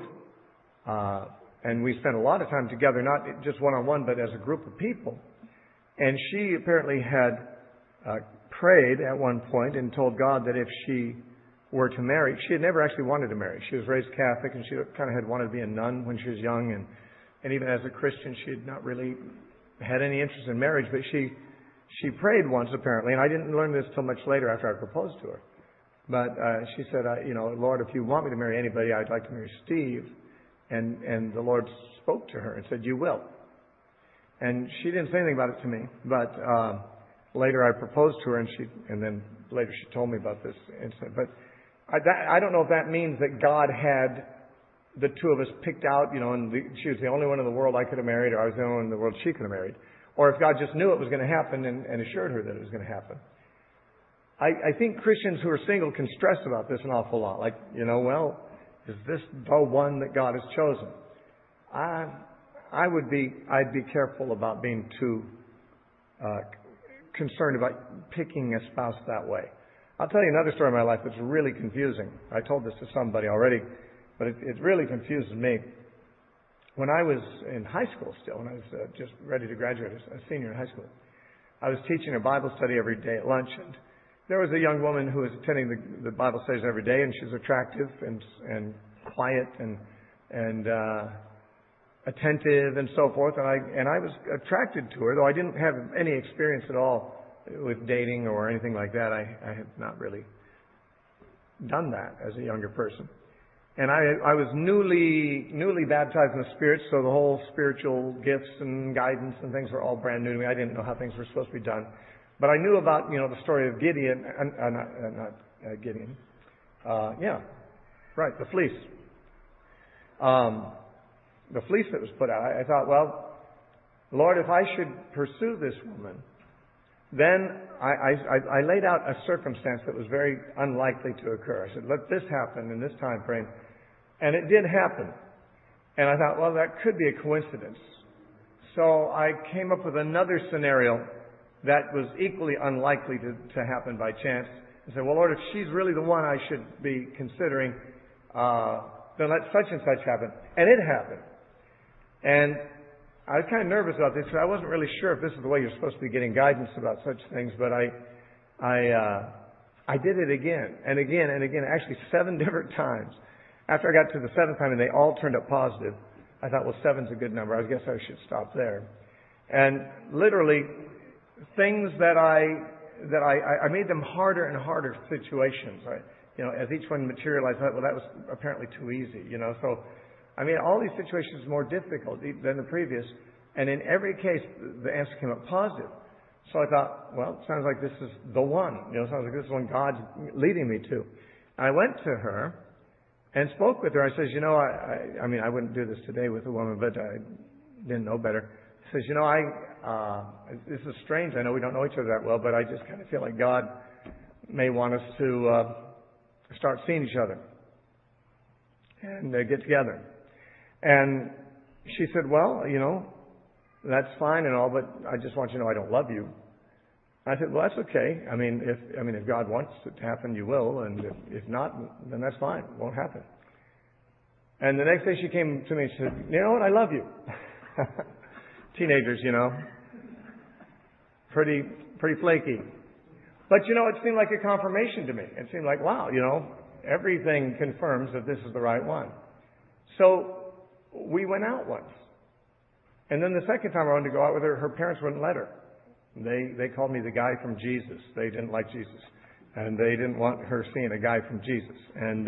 And we spent a lot of time together, not just one-on-one, but as a group of people. And she apparently had prayed at one point and told God that if she were to marry, she had never actually wanted to marry. She was raised Catholic, and she kind of had wanted to be a nun when she was young. And even as a Christian, she had not really had any interest in marriage. But she prayed once, apparently, and I didn't learn this till much later after I proposed to her. But she said, Lord, if you want me to marry anybody, I'd like to marry Steve. And the Lord spoke to her and said, you will. And she didn't say anything about it to me. But later I proposed to her, and then later she told me about this incident. But I don't know if that means that God had the two of us picked out, and she was the only one in the world I could have married, or I was the only one in the world she could have married. Or if God just knew it was going to happen and assured her that it was going to happen. I think Christians who are single can stress about this an awful lot. Like, is this the one that God has chosen? I'd be careful about being too concerned about picking a spouse that way. I'll tell you another story of my life that's really confusing. I told this to somebody already, but it really confuses me. When I was in high school still, when I was just ready to graduate as a senior in high school, I was teaching a Bible study every day at lunch, and there was a young woman who was attending the Bible studies every day, and she was attractive and quiet and attentive and so forth. And I was attracted to her, though I didn't have any experience at all with dating or anything like that. I had not really done that as a younger person. And I was newly baptized in the Spirit, so the whole spiritual gifts and guidance and things were all brand new to me. I didn't know how things were supposed to be done. But I knew about, the story of Gideon, not Gideon. The fleece. The fleece that was put out. I thought, well, Lord, if I should pursue this woman, then I laid out a circumstance that was very unlikely to occur. I said, let this happen in this time frame. And it did happen. And I thought, well, that could be a coincidence. So I came up with another scenario that was equally unlikely to happen by chance. I said, well, Lord, if she's really the one I should be considering, then let such and such happen. And it happened. And I was kind of nervous about this because I wasn't really sure if this is the way you're supposed to be getting guidance about such things, but I did it again and again and again, actually 7 different times. After I got to the 7th time and they all turned up positive, I thought, well, 7's a good number. I guess I should stop there. And literally, things that I made them harder and harder situations. As each one materialized, I thought, well, that was apparently too easy. So I made all these situations more difficult than the previous, and in every case, the answer came up positive. So I thought, well, it sounds like this is the one. It sounds like this is one God's leading me to. And I went to her, and spoke with her. I says, I mean, I wouldn't do this today with a woman, but I didn't know better. I says, this is strange. I know we don't know each other that well, but I just kind of feel like God may want us to start seeing each other and get together. And she said, well, that's fine and all, but I just want you to know I don't love you. I said, well, that's okay. I mean, if God wants it to happen, you will, and if not, then that's fine. It won't happen. And the next day she came to me and she said, you know what? I love you. Teenagers, pretty flaky. But it seemed like a confirmation to me. It seemed like, wow, everything confirms that this is the right one. So we went out once. And then the second time I wanted to go out with her, her parents wouldn't let her. They called me the guy from Jesus. They didn't like Jesus. And they didn't want her seeing a guy from Jesus. And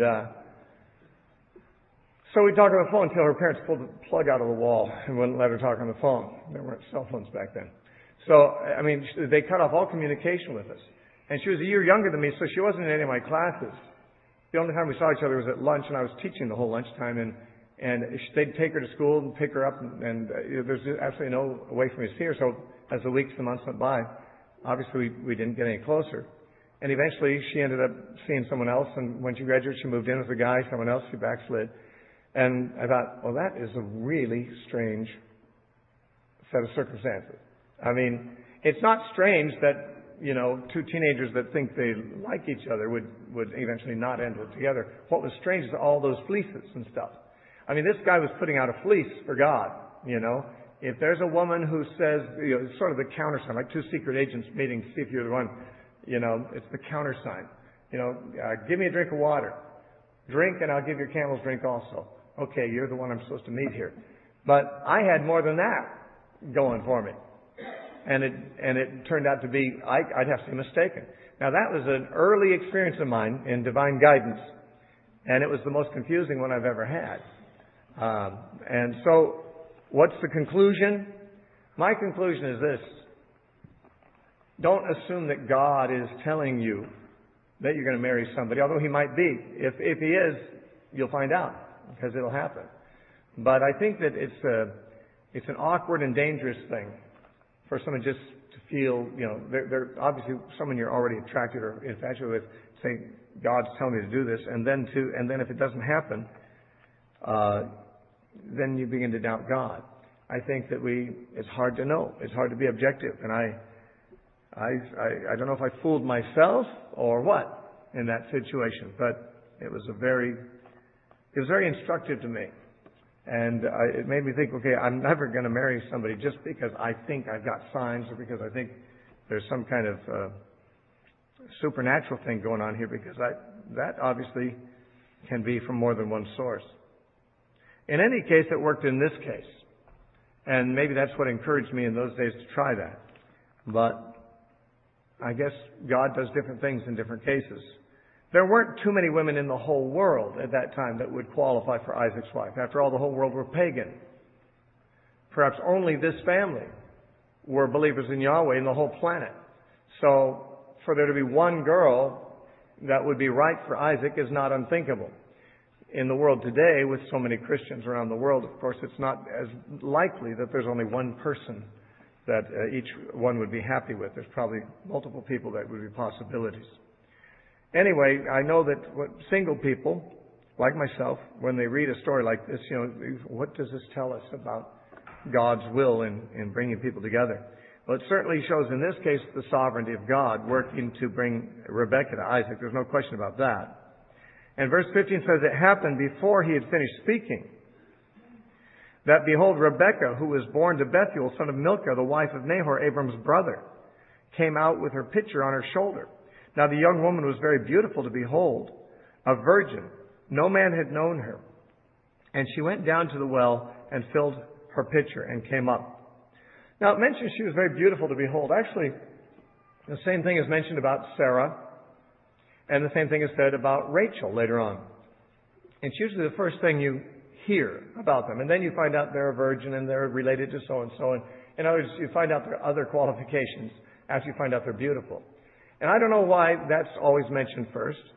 so we talked on the phone until her parents pulled the plug out of the wall and wouldn't let her talk on the phone. There weren't cell phones back then. So, I mean, they cut off all communication with us. And she was a year younger than me, so she wasn't in any of my classes. The only time we saw each other was at lunch, and I was teaching the whole lunchtime. And they'd take her to school and pick her up, and there's absolutely no way for me to see her. So as the weeks and months went by, obviously we didn't get any closer. And eventually she ended up seeing someone else, and when she graduated, she moved in with a guy, someone else, she backslid. And I thought, well, that is a really strange set of circumstances. I mean, it's not strange that, two teenagers that think they like each other would eventually not end up together. What was strange is all those fleeces and stuff. I mean, this guy was putting out a fleece for God, If there's a woman who says, it's sort of the countersign, like two secret agents meeting to see if you're the one, it's the countersign. Give me a drink of water. Drink and I'll give your camels drink also. Okay, you're the one I'm supposed to meet here. But I had more than that going for me. And it turned out to be, I'd have to be mistaken. Now that was an early experience of mine in divine guidance. And it was the most confusing one I've ever had. And so, what's the conclusion? My conclusion is this. Don't assume that God is telling you that you're going to marry somebody, although He might be. If He is, you'll find out, because it'll happen. But I think that it's an awkward and dangerous thing for someone just to feel, they're obviously someone you're already attracted or infatuated with, saying, God's telling me to do this, and then if it doesn't happen, then you begin to doubt God. I think that it's hard to know. It's hard to be objective. And I don't know if I fooled myself or what in that situation, but it was very instructive to me. And it made me think, okay, I'm never going to marry somebody just because I think I've got signs or because I think there's some kind of supernatural thing going on here, because that obviously can be from more than one source. In any case, it worked in this case. And maybe that's what encouraged me in those days to try that. But I guess God does different things in different cases. There weren't too many women in the whole world at that time that would qualify for Isaac's wife. After all, the whole world were pagan. Perhaps only this family were believers in Yahweh in the whole planet. So for there to be one girl that would be right for Isaac is not unthinkable. In the world today, with so many Christians around the world, of course, it's not as likely that there's only one person that each one would be happy with. There's probably multiple people that would be possibilities. Anyway, I know that single people, like myself, when they read a story like this, what does this tell us about God's will in bringing people together? Well, it certainly shows in this case the sovereignty of God working to bring Rebekah to Isaac. There's no question about that. And verse 15 says, it happened before he had finished speaking, that behold, Rebekah, who was born to Bethuel, son of Milcah, the wife of Nahor, Abram's brother, came out with her pitcher on her shoulder. Now the young woman was very beautiful to behold, a virgin. No man had known her. And she went down to the well and filled her pitcher and came up. Now it mentions she was very beautiful to behold. Actually, the same thing is mentioned about Sarah, and the same thing is said about Rachel later on. It's usually the first thing you hear about them. And then you find out they're a virgin and they're related to so-and-so. And in other words, you find out their other qualifications after you find out they're beautiful. And I don't know why that's always mentioned first.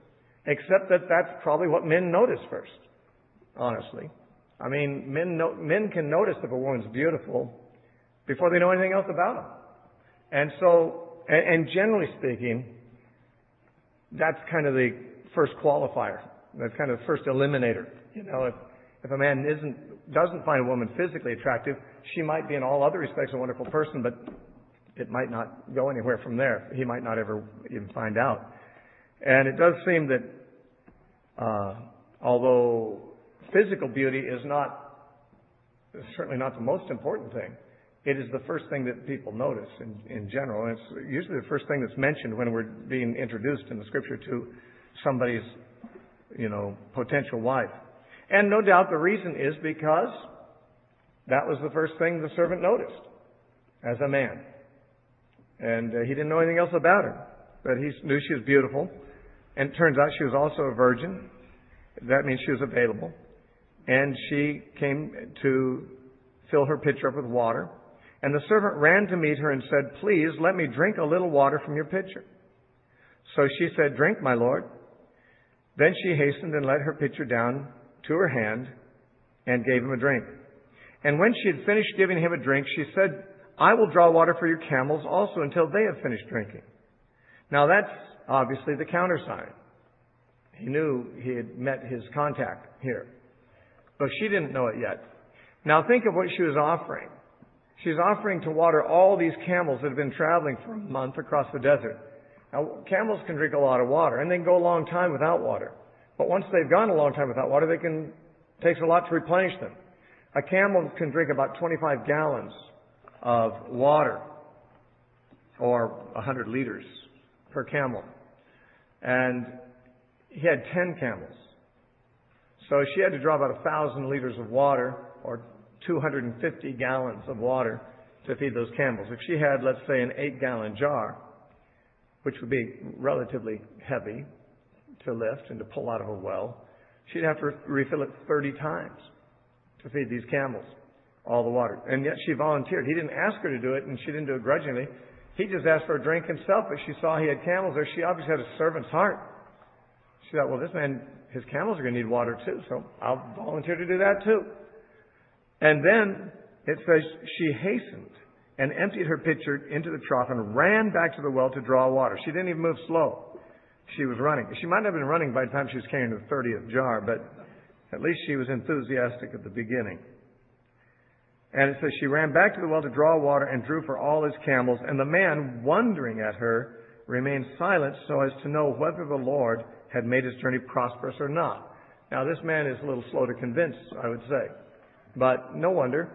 Except that that's probably what men notice first, honestly. I mean, men can notice if a woman's beautiful before they know anything else about them. And so, and generally speaking, that's kind of the first qualifier. That's kind of the first eliminator. You know, if a man doesn't find a woman physically attractive, she might be in all other respects a wonderful person, but it might not go anywhere from there. He might not ever even find out. And it does seem that although physical beauty is certainly not the most important thing, it is the first thing that people notice in general. And it's usually the first thing that's mentioned when we're being introduced in the Scripture to somebody's, potential wife. And no doubt the reason is because that was the first thing the servant noticed as a man. And he didn't know anything else about her, but he knew she was beautiful. And it turns out she was also a virgin. That means she was available. And she came to fill her pitcher up with water. And the servant ran to meet her and said, "Please, let me drink a little water from your pitcher." So she said, "Drink, my lord." Then she hastened and let her pitcher down to her hand and gave him a drink. And when she had finished giving him a drink, she said, "I will draw water for your camels also until they have finished drinking." Now that's obviously the countersign. He knew he had met his contact here. But she didn't know it yet. Now think of what she was offering. She's offering to water all these camels that have been traveling for a month across the desert. Now, camels can drink a lot of water, and they can go a long time without water. But once they've gone a long time without water, it takes a lot to replenish them. A camel can drink about 25 gallons of water, or 100 liters per camel. And he had 10 camels. So she had to draw about 1,000 liters of water, or 250 gallons of water to feed those camels. If she had, let's say, an 8-gallon jar, which would be relatively heavy to lift and to pull out of a well, she'd have to refill it 30 times to feed these camels all the water. And yet she volunteered. He didn't ask her to do it, and she didn't do it grudgingly. He just asked for a drink himself, but she saw he had camels there. She obviously had a servant's heart. She thought, well, this man, his camels are going to need water too, so I'll volunteer to do that too. And then it says she hastened and emptied her pitcher into the trough and ran back to the well to draw water. She didn't even move slow. She was running. She might not have been running by the time she was carrying the 30th jar, but at least she was enthusiastic at the beginning. And it says she ran back to the well to draw water and drew for all his camels. And the man, wondering at her, remained silent so as to know whether the Lord had made his journey prosperous or not. Now, this man is a little slow to convince, I would say. But no wonder.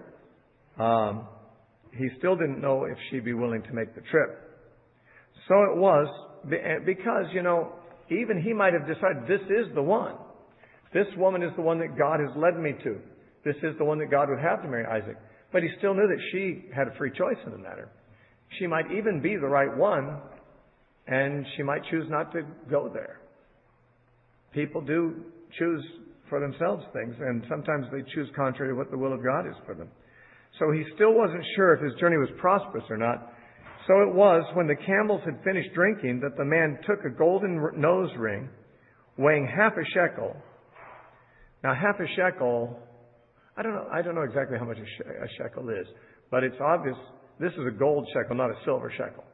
He still didn't know if she'd be willing to make the trip. So it was, because, even he might have decided, this is the one. This woman is the one that God has led me to. This is the one that God would have to marry Isaac. But he still knew that she had a free choice in the matter. She might even be the right one, and she might choose not to go there. People do choose for themselves things, and sometimes they choose contrary to what the will of God is for them. So he still wasn't sure if his journey was prosperous or not. So it was, when the camels had finished drinking, that the man took a golden nose ring weighing half a shekel. Now, half a shekel, I don't know exactly how much a shekel is, but it's obvious this is a gold shekel, not a silver shekel.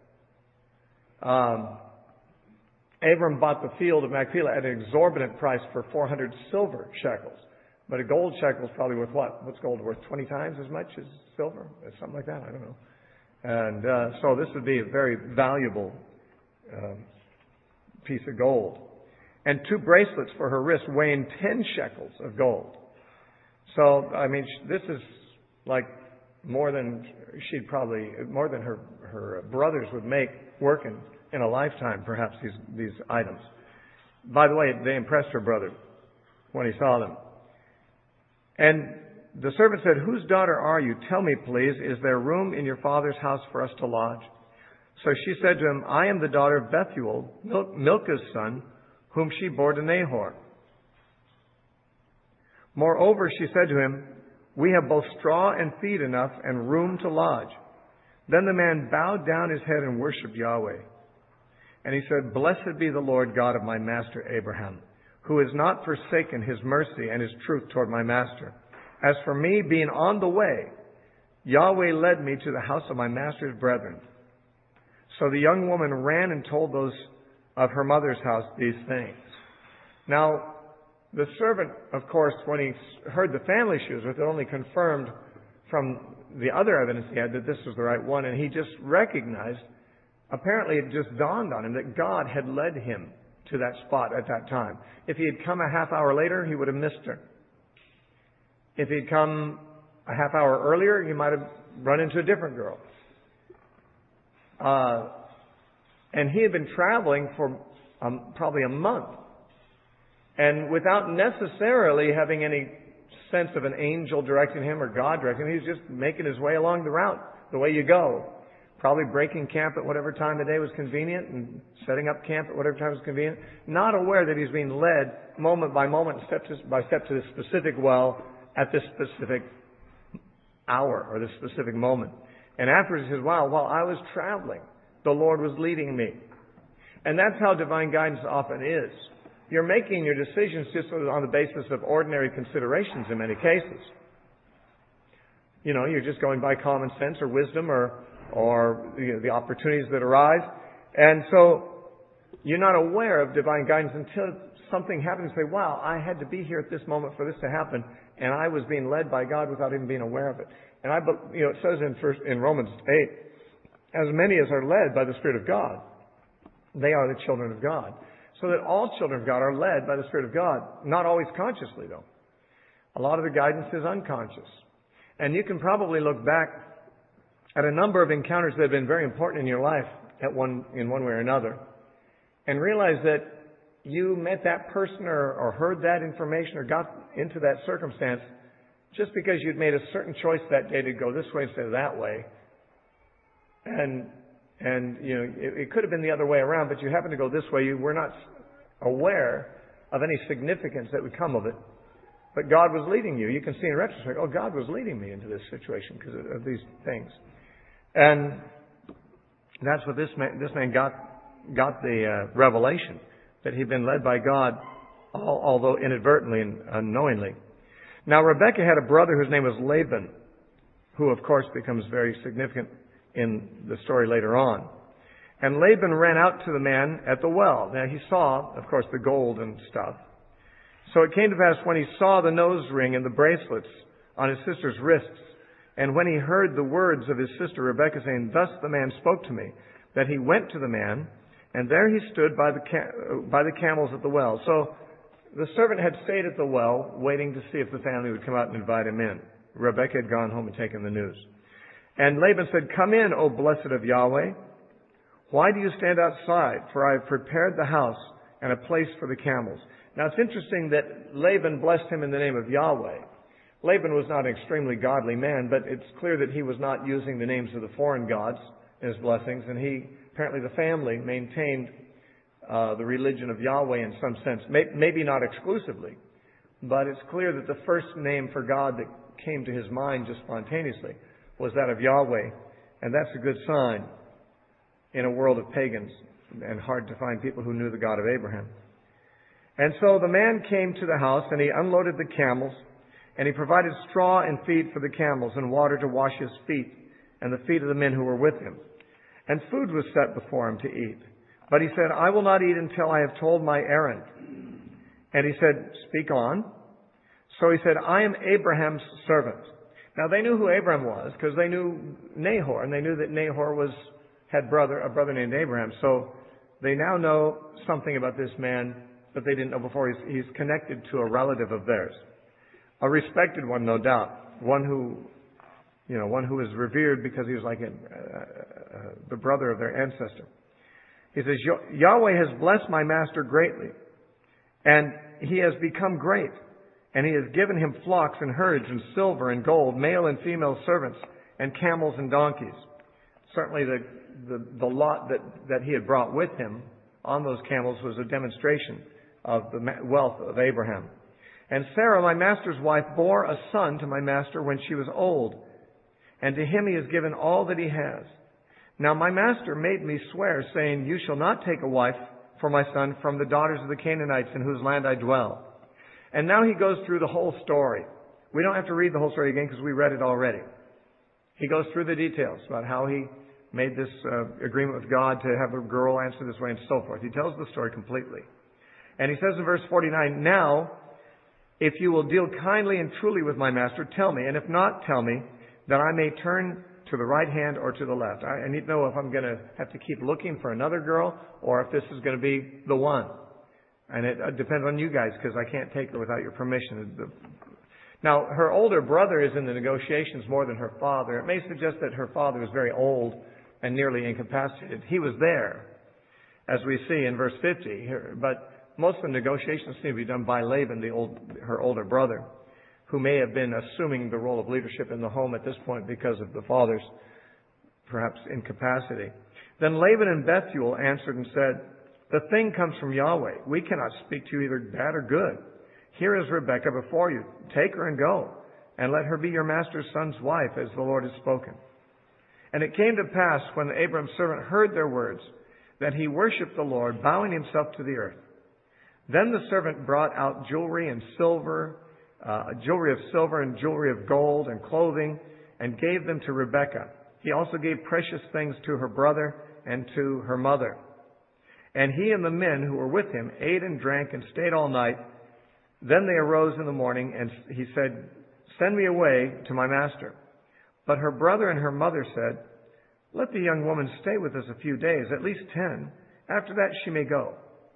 Abram bought the field of Machpelah at an exorbitant price for 400 silver shekels. But a gold shekel is probably worth what? What's gold worth? 20 times as much as silver? Something like that. I don't know. And so this would be a very valuable piece of gold. And 2 bracelets for her wrist weighing 10 shekels of gold. So, this is like more than her brothers would make working in a lifetime, perhaps, these items. By the way, they impressed her brother when he saw them. And the servant said, "Whose daughter are you? Tell me, please, is there room in your father's house for us to lodge?" So she said to him, "I am the daughter of Bethuel, Milcah's son, whom she bore to Nahor." Moreover, she said to him, "We have both straw and feed enough and room to lodge." Then the man bowed down his head and worshipped Yahweh. And he said, "Blessed be the Lord God of my master Abraham, who has not forsaken his mercy and his truth toward my master. As for me, being on the way, Yahweh led me to the house of my master's brethren. So the young woman ran and told those of her mother's house these things. Now, the servant, of course, when he heard the family she was with, it only confirmed from the other evidence he had that this was the right one, and he just recognized, apparently it just dawned on him that God had led him to that spot at that time. If he had come a half hour later, he would have missed her. If he'd come a half hour earlier, he might have run into a different girl. And he had been traveling for probably a month. And without necessarily having any sense of an angel directing him or God directing him, he was just making his way along the route, the way you go. Probably breaking camp at whatever time of day was convenient and setting up camp at whatever time was convenient. Not aware that he's being led moment by moment, step by step to this specific well at this specific hour or this specific moment. And afterwards he says, wow, while I was traveling, the Lord was leading me. And that's how divine guidance often is. You're making your decisions just on the basis of ordinary considerations in many cases. You know, you're just going by common sense or wisdom or the opportunities that arise. And so you're not aware of divine guidance until something happens. You say, wow, I had to be here at this moment for this to happen, and I was being led by God without even being aware of it. And it says in Romans 8, as many as are led by the Spirit of God, they are the children of God. So that all children of God are led by the Spirit of God. Not always consciously, though. A lot of the guidance is unconscious. And you can probably look back at a number of encounters that have been very important in your life in one way or another, and realize that you met that person or heard that information or got into that circumstance just because you'd made a certain choice that day to go this way instead of that way. And you know, it could have been the other way around, but you happened to go this way. You were not aware of any significance that would come of it. But God was leading you. You can see in retrospect, oh, God was leading me into this situation because of these things. And that's what this man got the revelation, that he'd been led by God, although inadvertently and unknowingly. Now, Rebekah had a brother whose name was Laban, who, of course, becomes very significant in the story later on. And Laban ran out to the man at the well. Now, he saw, of course, the gold and stuff. So it came to pass when he saw the nose ring and the bracelets on his sister's wrists, and when he heard the words of his sister Rebekah saying, thus the man spoke to me, that he went to the man, and there he stood by the camels at the well. So the servant had stayed at the well, waiting to see if the family would come out and invite him in. Rebekah had gone home and taken the news. And Laban said, come in, O blessed of Yahweh. Why do you stand outside? For I have prepared the house and a place for the camels. Now it's interesting that Laban blessed him in the name of Yahweh. Laban was not an extremely godly man, but it's clear that he was not using the names of the foreign gods in his blessings, and apparently the family maintained the religion of Yahweh in some sense. Maybe not exclusively, but it's clear that the first name for God that came to his mind just spontaneously was that of Yahweh, and that's a good sign in a world of pagans and hard to find people who knew the God of Abraham. And so the man came to the house, and he unloaded the camels, and he provided straw and feed for the camels and water to wash his feet and the feet of the men who were with him. And food was set before him to eat. But he said, I will not eat until I have told my errand. And he said, speak on. So he said, I am Abraham's servant. Now they knew who Abraham was because they knew Nahor, and they knew that Nahor had a brother named Abraham. So they now know something about this man that they didn't know before. He's connected to a relative of theirs. A respected one, no doubt. One who was revered because he was like the brother of their ancestor. He says, Yahweh has blessed my master greatly, and he has become great, and he has given him flocks and herds and silver and gold, male and female servants, and camels and donkeys. Certainly the lot that he had brought with him on those camels was a demonstration of the wealth of Abraham. And Sarah, my master's wife, bore a son to my master when she was old, and to him he has given all that he has. Now my master made me swear, saying, you shall not take a wife for my son from the daughters of the Canaanites in whose land I dwell. And now he goes through the whole story. We don't have to read the whole story again because we read it already. He goes through the details about how he made this agreement with God to have a girl answer this way and so forth. He tells the story completely. And he says in verse 49, "Now, if you will deal kindly and truly with my master, tell me, and if not, tell me, that I may turn to the right hand or to the left." I need to know if I'm going to have to keep looking for another girl or if this is going to be the one. And it depends on you guys because I can't take her without your permission. Now, her older brother is in the negotiations more than her father. It may suggest that her father was very old and nearly incapacitated. He was there, as we see in verse 50. But most of the negotiations seem to be done by Laban, her older brother, who may have been assuming the role of leadership in the home at this point because of the father's perhaps incapacity. Then Laban and Bethuel answered and said, "The thing comes from Yahweh. We cannot speak to you either bad or good. Here is Rebekah before you. Take her and go, and let her be your master's son's wife, as the Lord has spoken." And it came to pass, when Abram's servant heard their words, that he worshipped the Lord, bowing himself to the earth. Then the servant brought out jewelry of silver and jewelry of gold and clothing, and gave them to Rebekah. He also gave precious things to her brother and to her mother. And he and the men who were with him ate and drank and stayed all night. Then they arose in the morning, and he said, "Send me away to my master." But her brother and her mother said, "Let the young woman stay with us a few days, at least 10. After that she may go."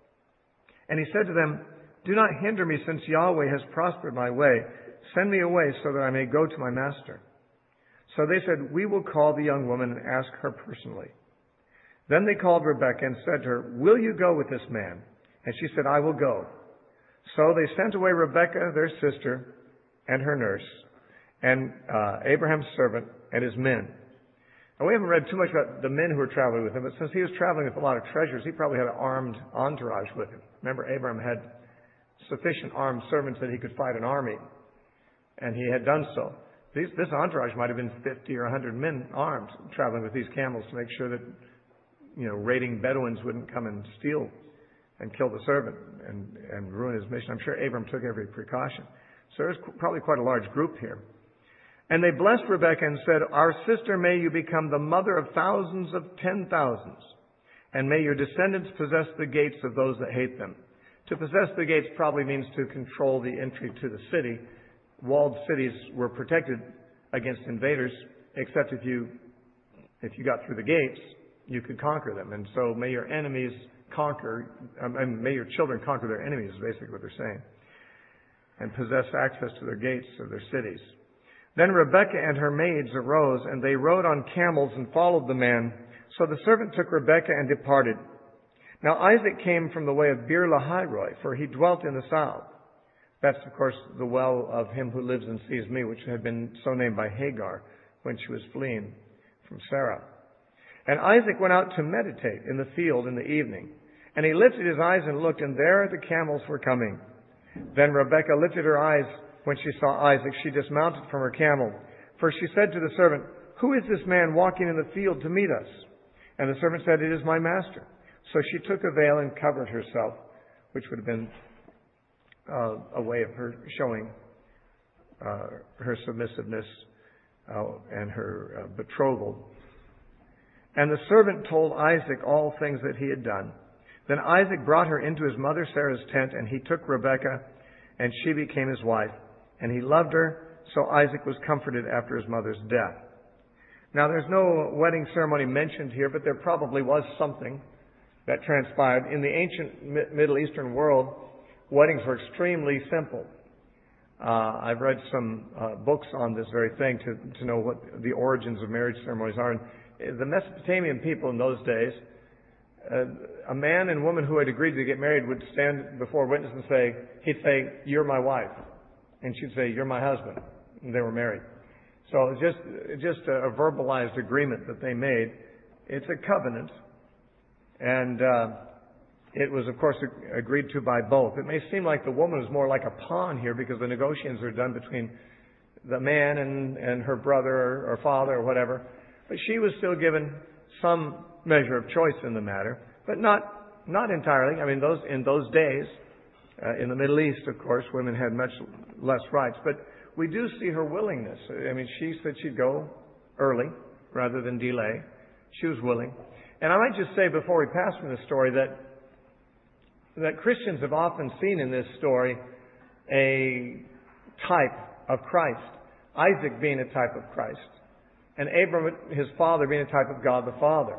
And he said to them, "Do not hinder me, since Yahweh has prospered my way. Send me away so that I may go to my master." So they said, "We will call the young woman and ask her personally." Then they called Rebekah and said to her, "Will you go with this man?" And she said, "I will go." So they sent away Rebekah, their sister, and her nurse, and Abraham's servant and his men. And we haven't read too much about the men who were traveling with him, but since he was traveling with a lot of treasures, he probably had an armed entourage with him. Remember, Abraham had sufficient armed servants that he could fight an army, and he had done so. This entourage might have been 50 or 100 men armed, traveling with these camels to make sure that, raiding Bedouins wouldn't come and steal and kill the servant and ruin his mission. I'm sure Abram took every precaution. So there's probably quite a large group here. And they blessed Rebekah and said, "Our sister, may you become the mother of thousands of 10,000s, and may your descendants possess the gates of those that hate them." To possess the gates probably means to control the entry to the city. Walled cities were protected against invaders, except if you got through the gates, you could conquer them. And so may your enemies may your children conquer their enemies, is basically what they're saying, and possess access to their gates of their cities. Then Rebekah and her maids arose, and they rode on camels and followed the man. So the servant took Rebekah and departed. Now Isaac came from the way of Beer-lahai-roi, for he dwelt in the south. That's, of course, the well of him who lives and sees me, which had been so named by Hagar when she was fleeing from Sarah. And Isaac went out to meditate in the field in the evening. And he lifted his eyes and looked, and there the camels were coming. Then Rebekah lifted her eyes when she saw Isaac. She dismounted from her camel. For she said to the servant, "Who is this man walking in the field to meet us?" And the servant said, "It is my master." So she took a veil and covered herself, which would have been a way of her showing her submissiveness and her betrothal. And the servant told Isaac all things that he had done. Then Isaac brought her into his mother Sarah's tent, and he took Rebekah, and she became his wife. And he loved her, so Isaac was comforted after his mother's death. Now, there's no wedding ceremony mentioned here, but there probably was something that transpired. In the ancient Middle Eastern world, weddings were extremely simple. I've read some books on this very thing to know what the origins of marriage ceremonies are. And the Mesopotamian people in those days, a man and woman who had agreed to get married would stand before a witness and he'd say, "You're my wife." And she'd say, "You're my husband." And they were married. So it's just a verbalized agreement that they made. It's a covenant. And it was, of course, agreed to by both. It may seem like the woman was more like a pawn here because the negotiations are done between the man and her brother or father or whatever. But she was still given some measure of choice in the matter, but not not entirely. I mean, in those days, in the Middle East, of course, women had much less rights. But we do see her willingness. I mean, she said she'd go early rather than delay. She was willing. And I might just say before we pass from this story that Christians have often seen in this story a type of Christ. Isaac being a type of Christ. And Abram, his father, being a type of God the Father.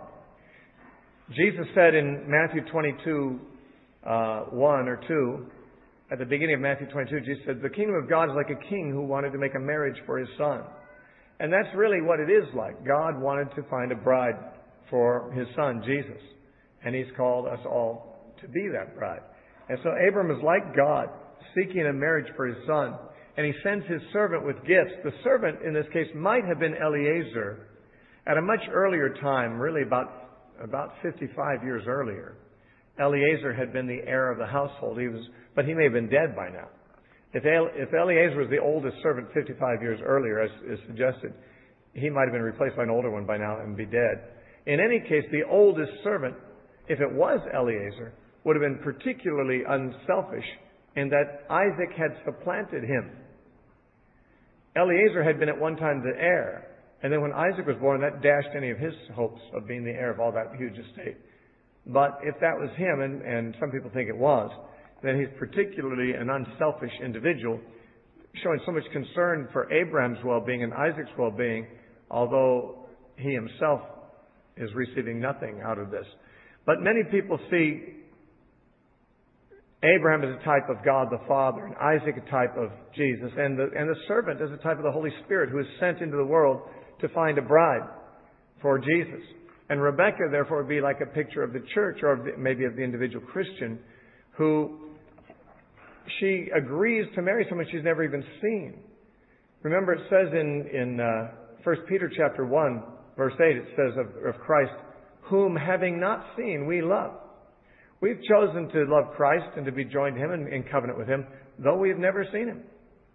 Jesus said in Matthew 22, 1 or 2, at the beginning of Matthew 22, Jesus said, the kingdom of God is like a king who wanted to make a marriage for his son. And that's really what it is like. God wanted to find a bride for his son, Jesus. And he's called us all to be that bride. And so Abram is like God, seeking a marriage for his son. And he sends his servant with gifts. The servant, in this case, might have been Eliezer at a much earlier time, really about 55 years earlier. Eliezer had been the heir of the household, but he may have been dead by now. If Eliezer was the oldest servant 55 years earlier, as is suggested, he might have been replaced by an older one by now and be dead. In any case, the oldest servant, if it was Eliezer, would have been particularly unselfish in that Isaac had supplanted him. Eliezer had been at one time the heir, and then when Isaac was born, that dashed any of his hopes of being the heir of all that huge estate. But if that was him, and some people think it was, then he's particularly an unselfish individual, showing so much concern for Abraham's well-being and Isaac's well-being, although he himself is receiving nothing out of this. But many people see Abraham as a type of God the Father, and Isaac a type of Jesus, and the servant as a type of the Holy Spirit who is sent into the world to find a bride for Jesus. And Rebecca, therefore, would be like a picture of the church, or maybe of the individual Christian, who she agrees to marry someone she's never even seen. Remember, it says in 1 Peter chapter 1, verse 8, it says of Christ, whom having not seen we love. We've chosen to love Christ and to be joined to Him in covenant with Him, though we have never seen Him.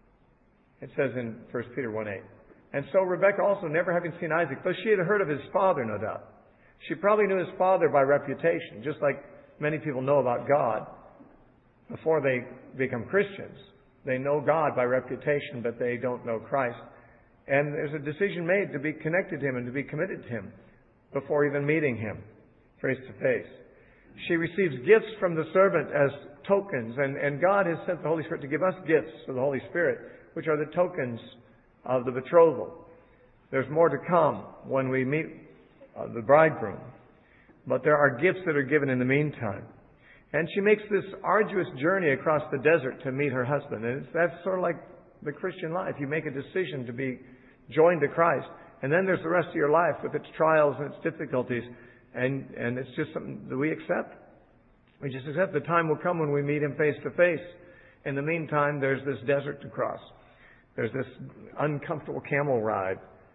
It says in 1 Peter 1:8. And so Rebecca also, never having seen Isaac, though she had heard of his father, no doubt. She probably knew his father by reputation, just like many people know about God before they become Christians. They know God by reputation, but they don't know Christ. And there's a decision made to be connected to Him and to be committed to Him before even meeting Him face to face. She receives gifts from the servant as tokens, and God has sent the Holy Spirit to give us gifts of the Holy Spirit, which are the tokens of the betrothal. There's more to come when we meet the bridegroom, but there are gifts that are given in the meantime. And she makes this arduous journey across the desert to meet her husband, and that's sort of like the Christian life. You make a decision to be joined to Christ, and then there's the rest of your life with its trials and its difficulties. And it's just something that we accept. We just accept the time will come when we meet Him face to face. In the meantime, there's this desert to cross. There's this uncomfortable camel ride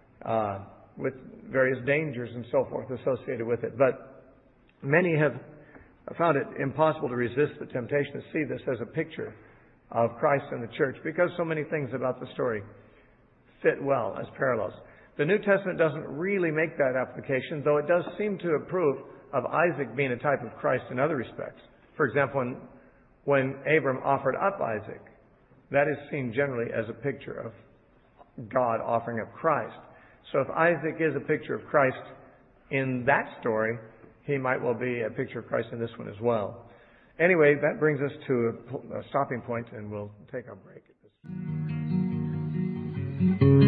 with various dangers and so forth associated with it. But many have found it impossible to resist the temptation to see this as a picture of Christ and the church, because so many things about the story fit well as parallels. The New Testament doesn't really make that application, though it does seem to approve of Isaac being a type of Christ in other respects. For example, when Abram offered up Isaac, that is seen generally as a picture of God offering up Christ. So if Isaac is a picture of Christ in that story, he might well be a picture of Christ in this one as well. Anyway, that brings us to a stopping point, and we'll take our break at this point.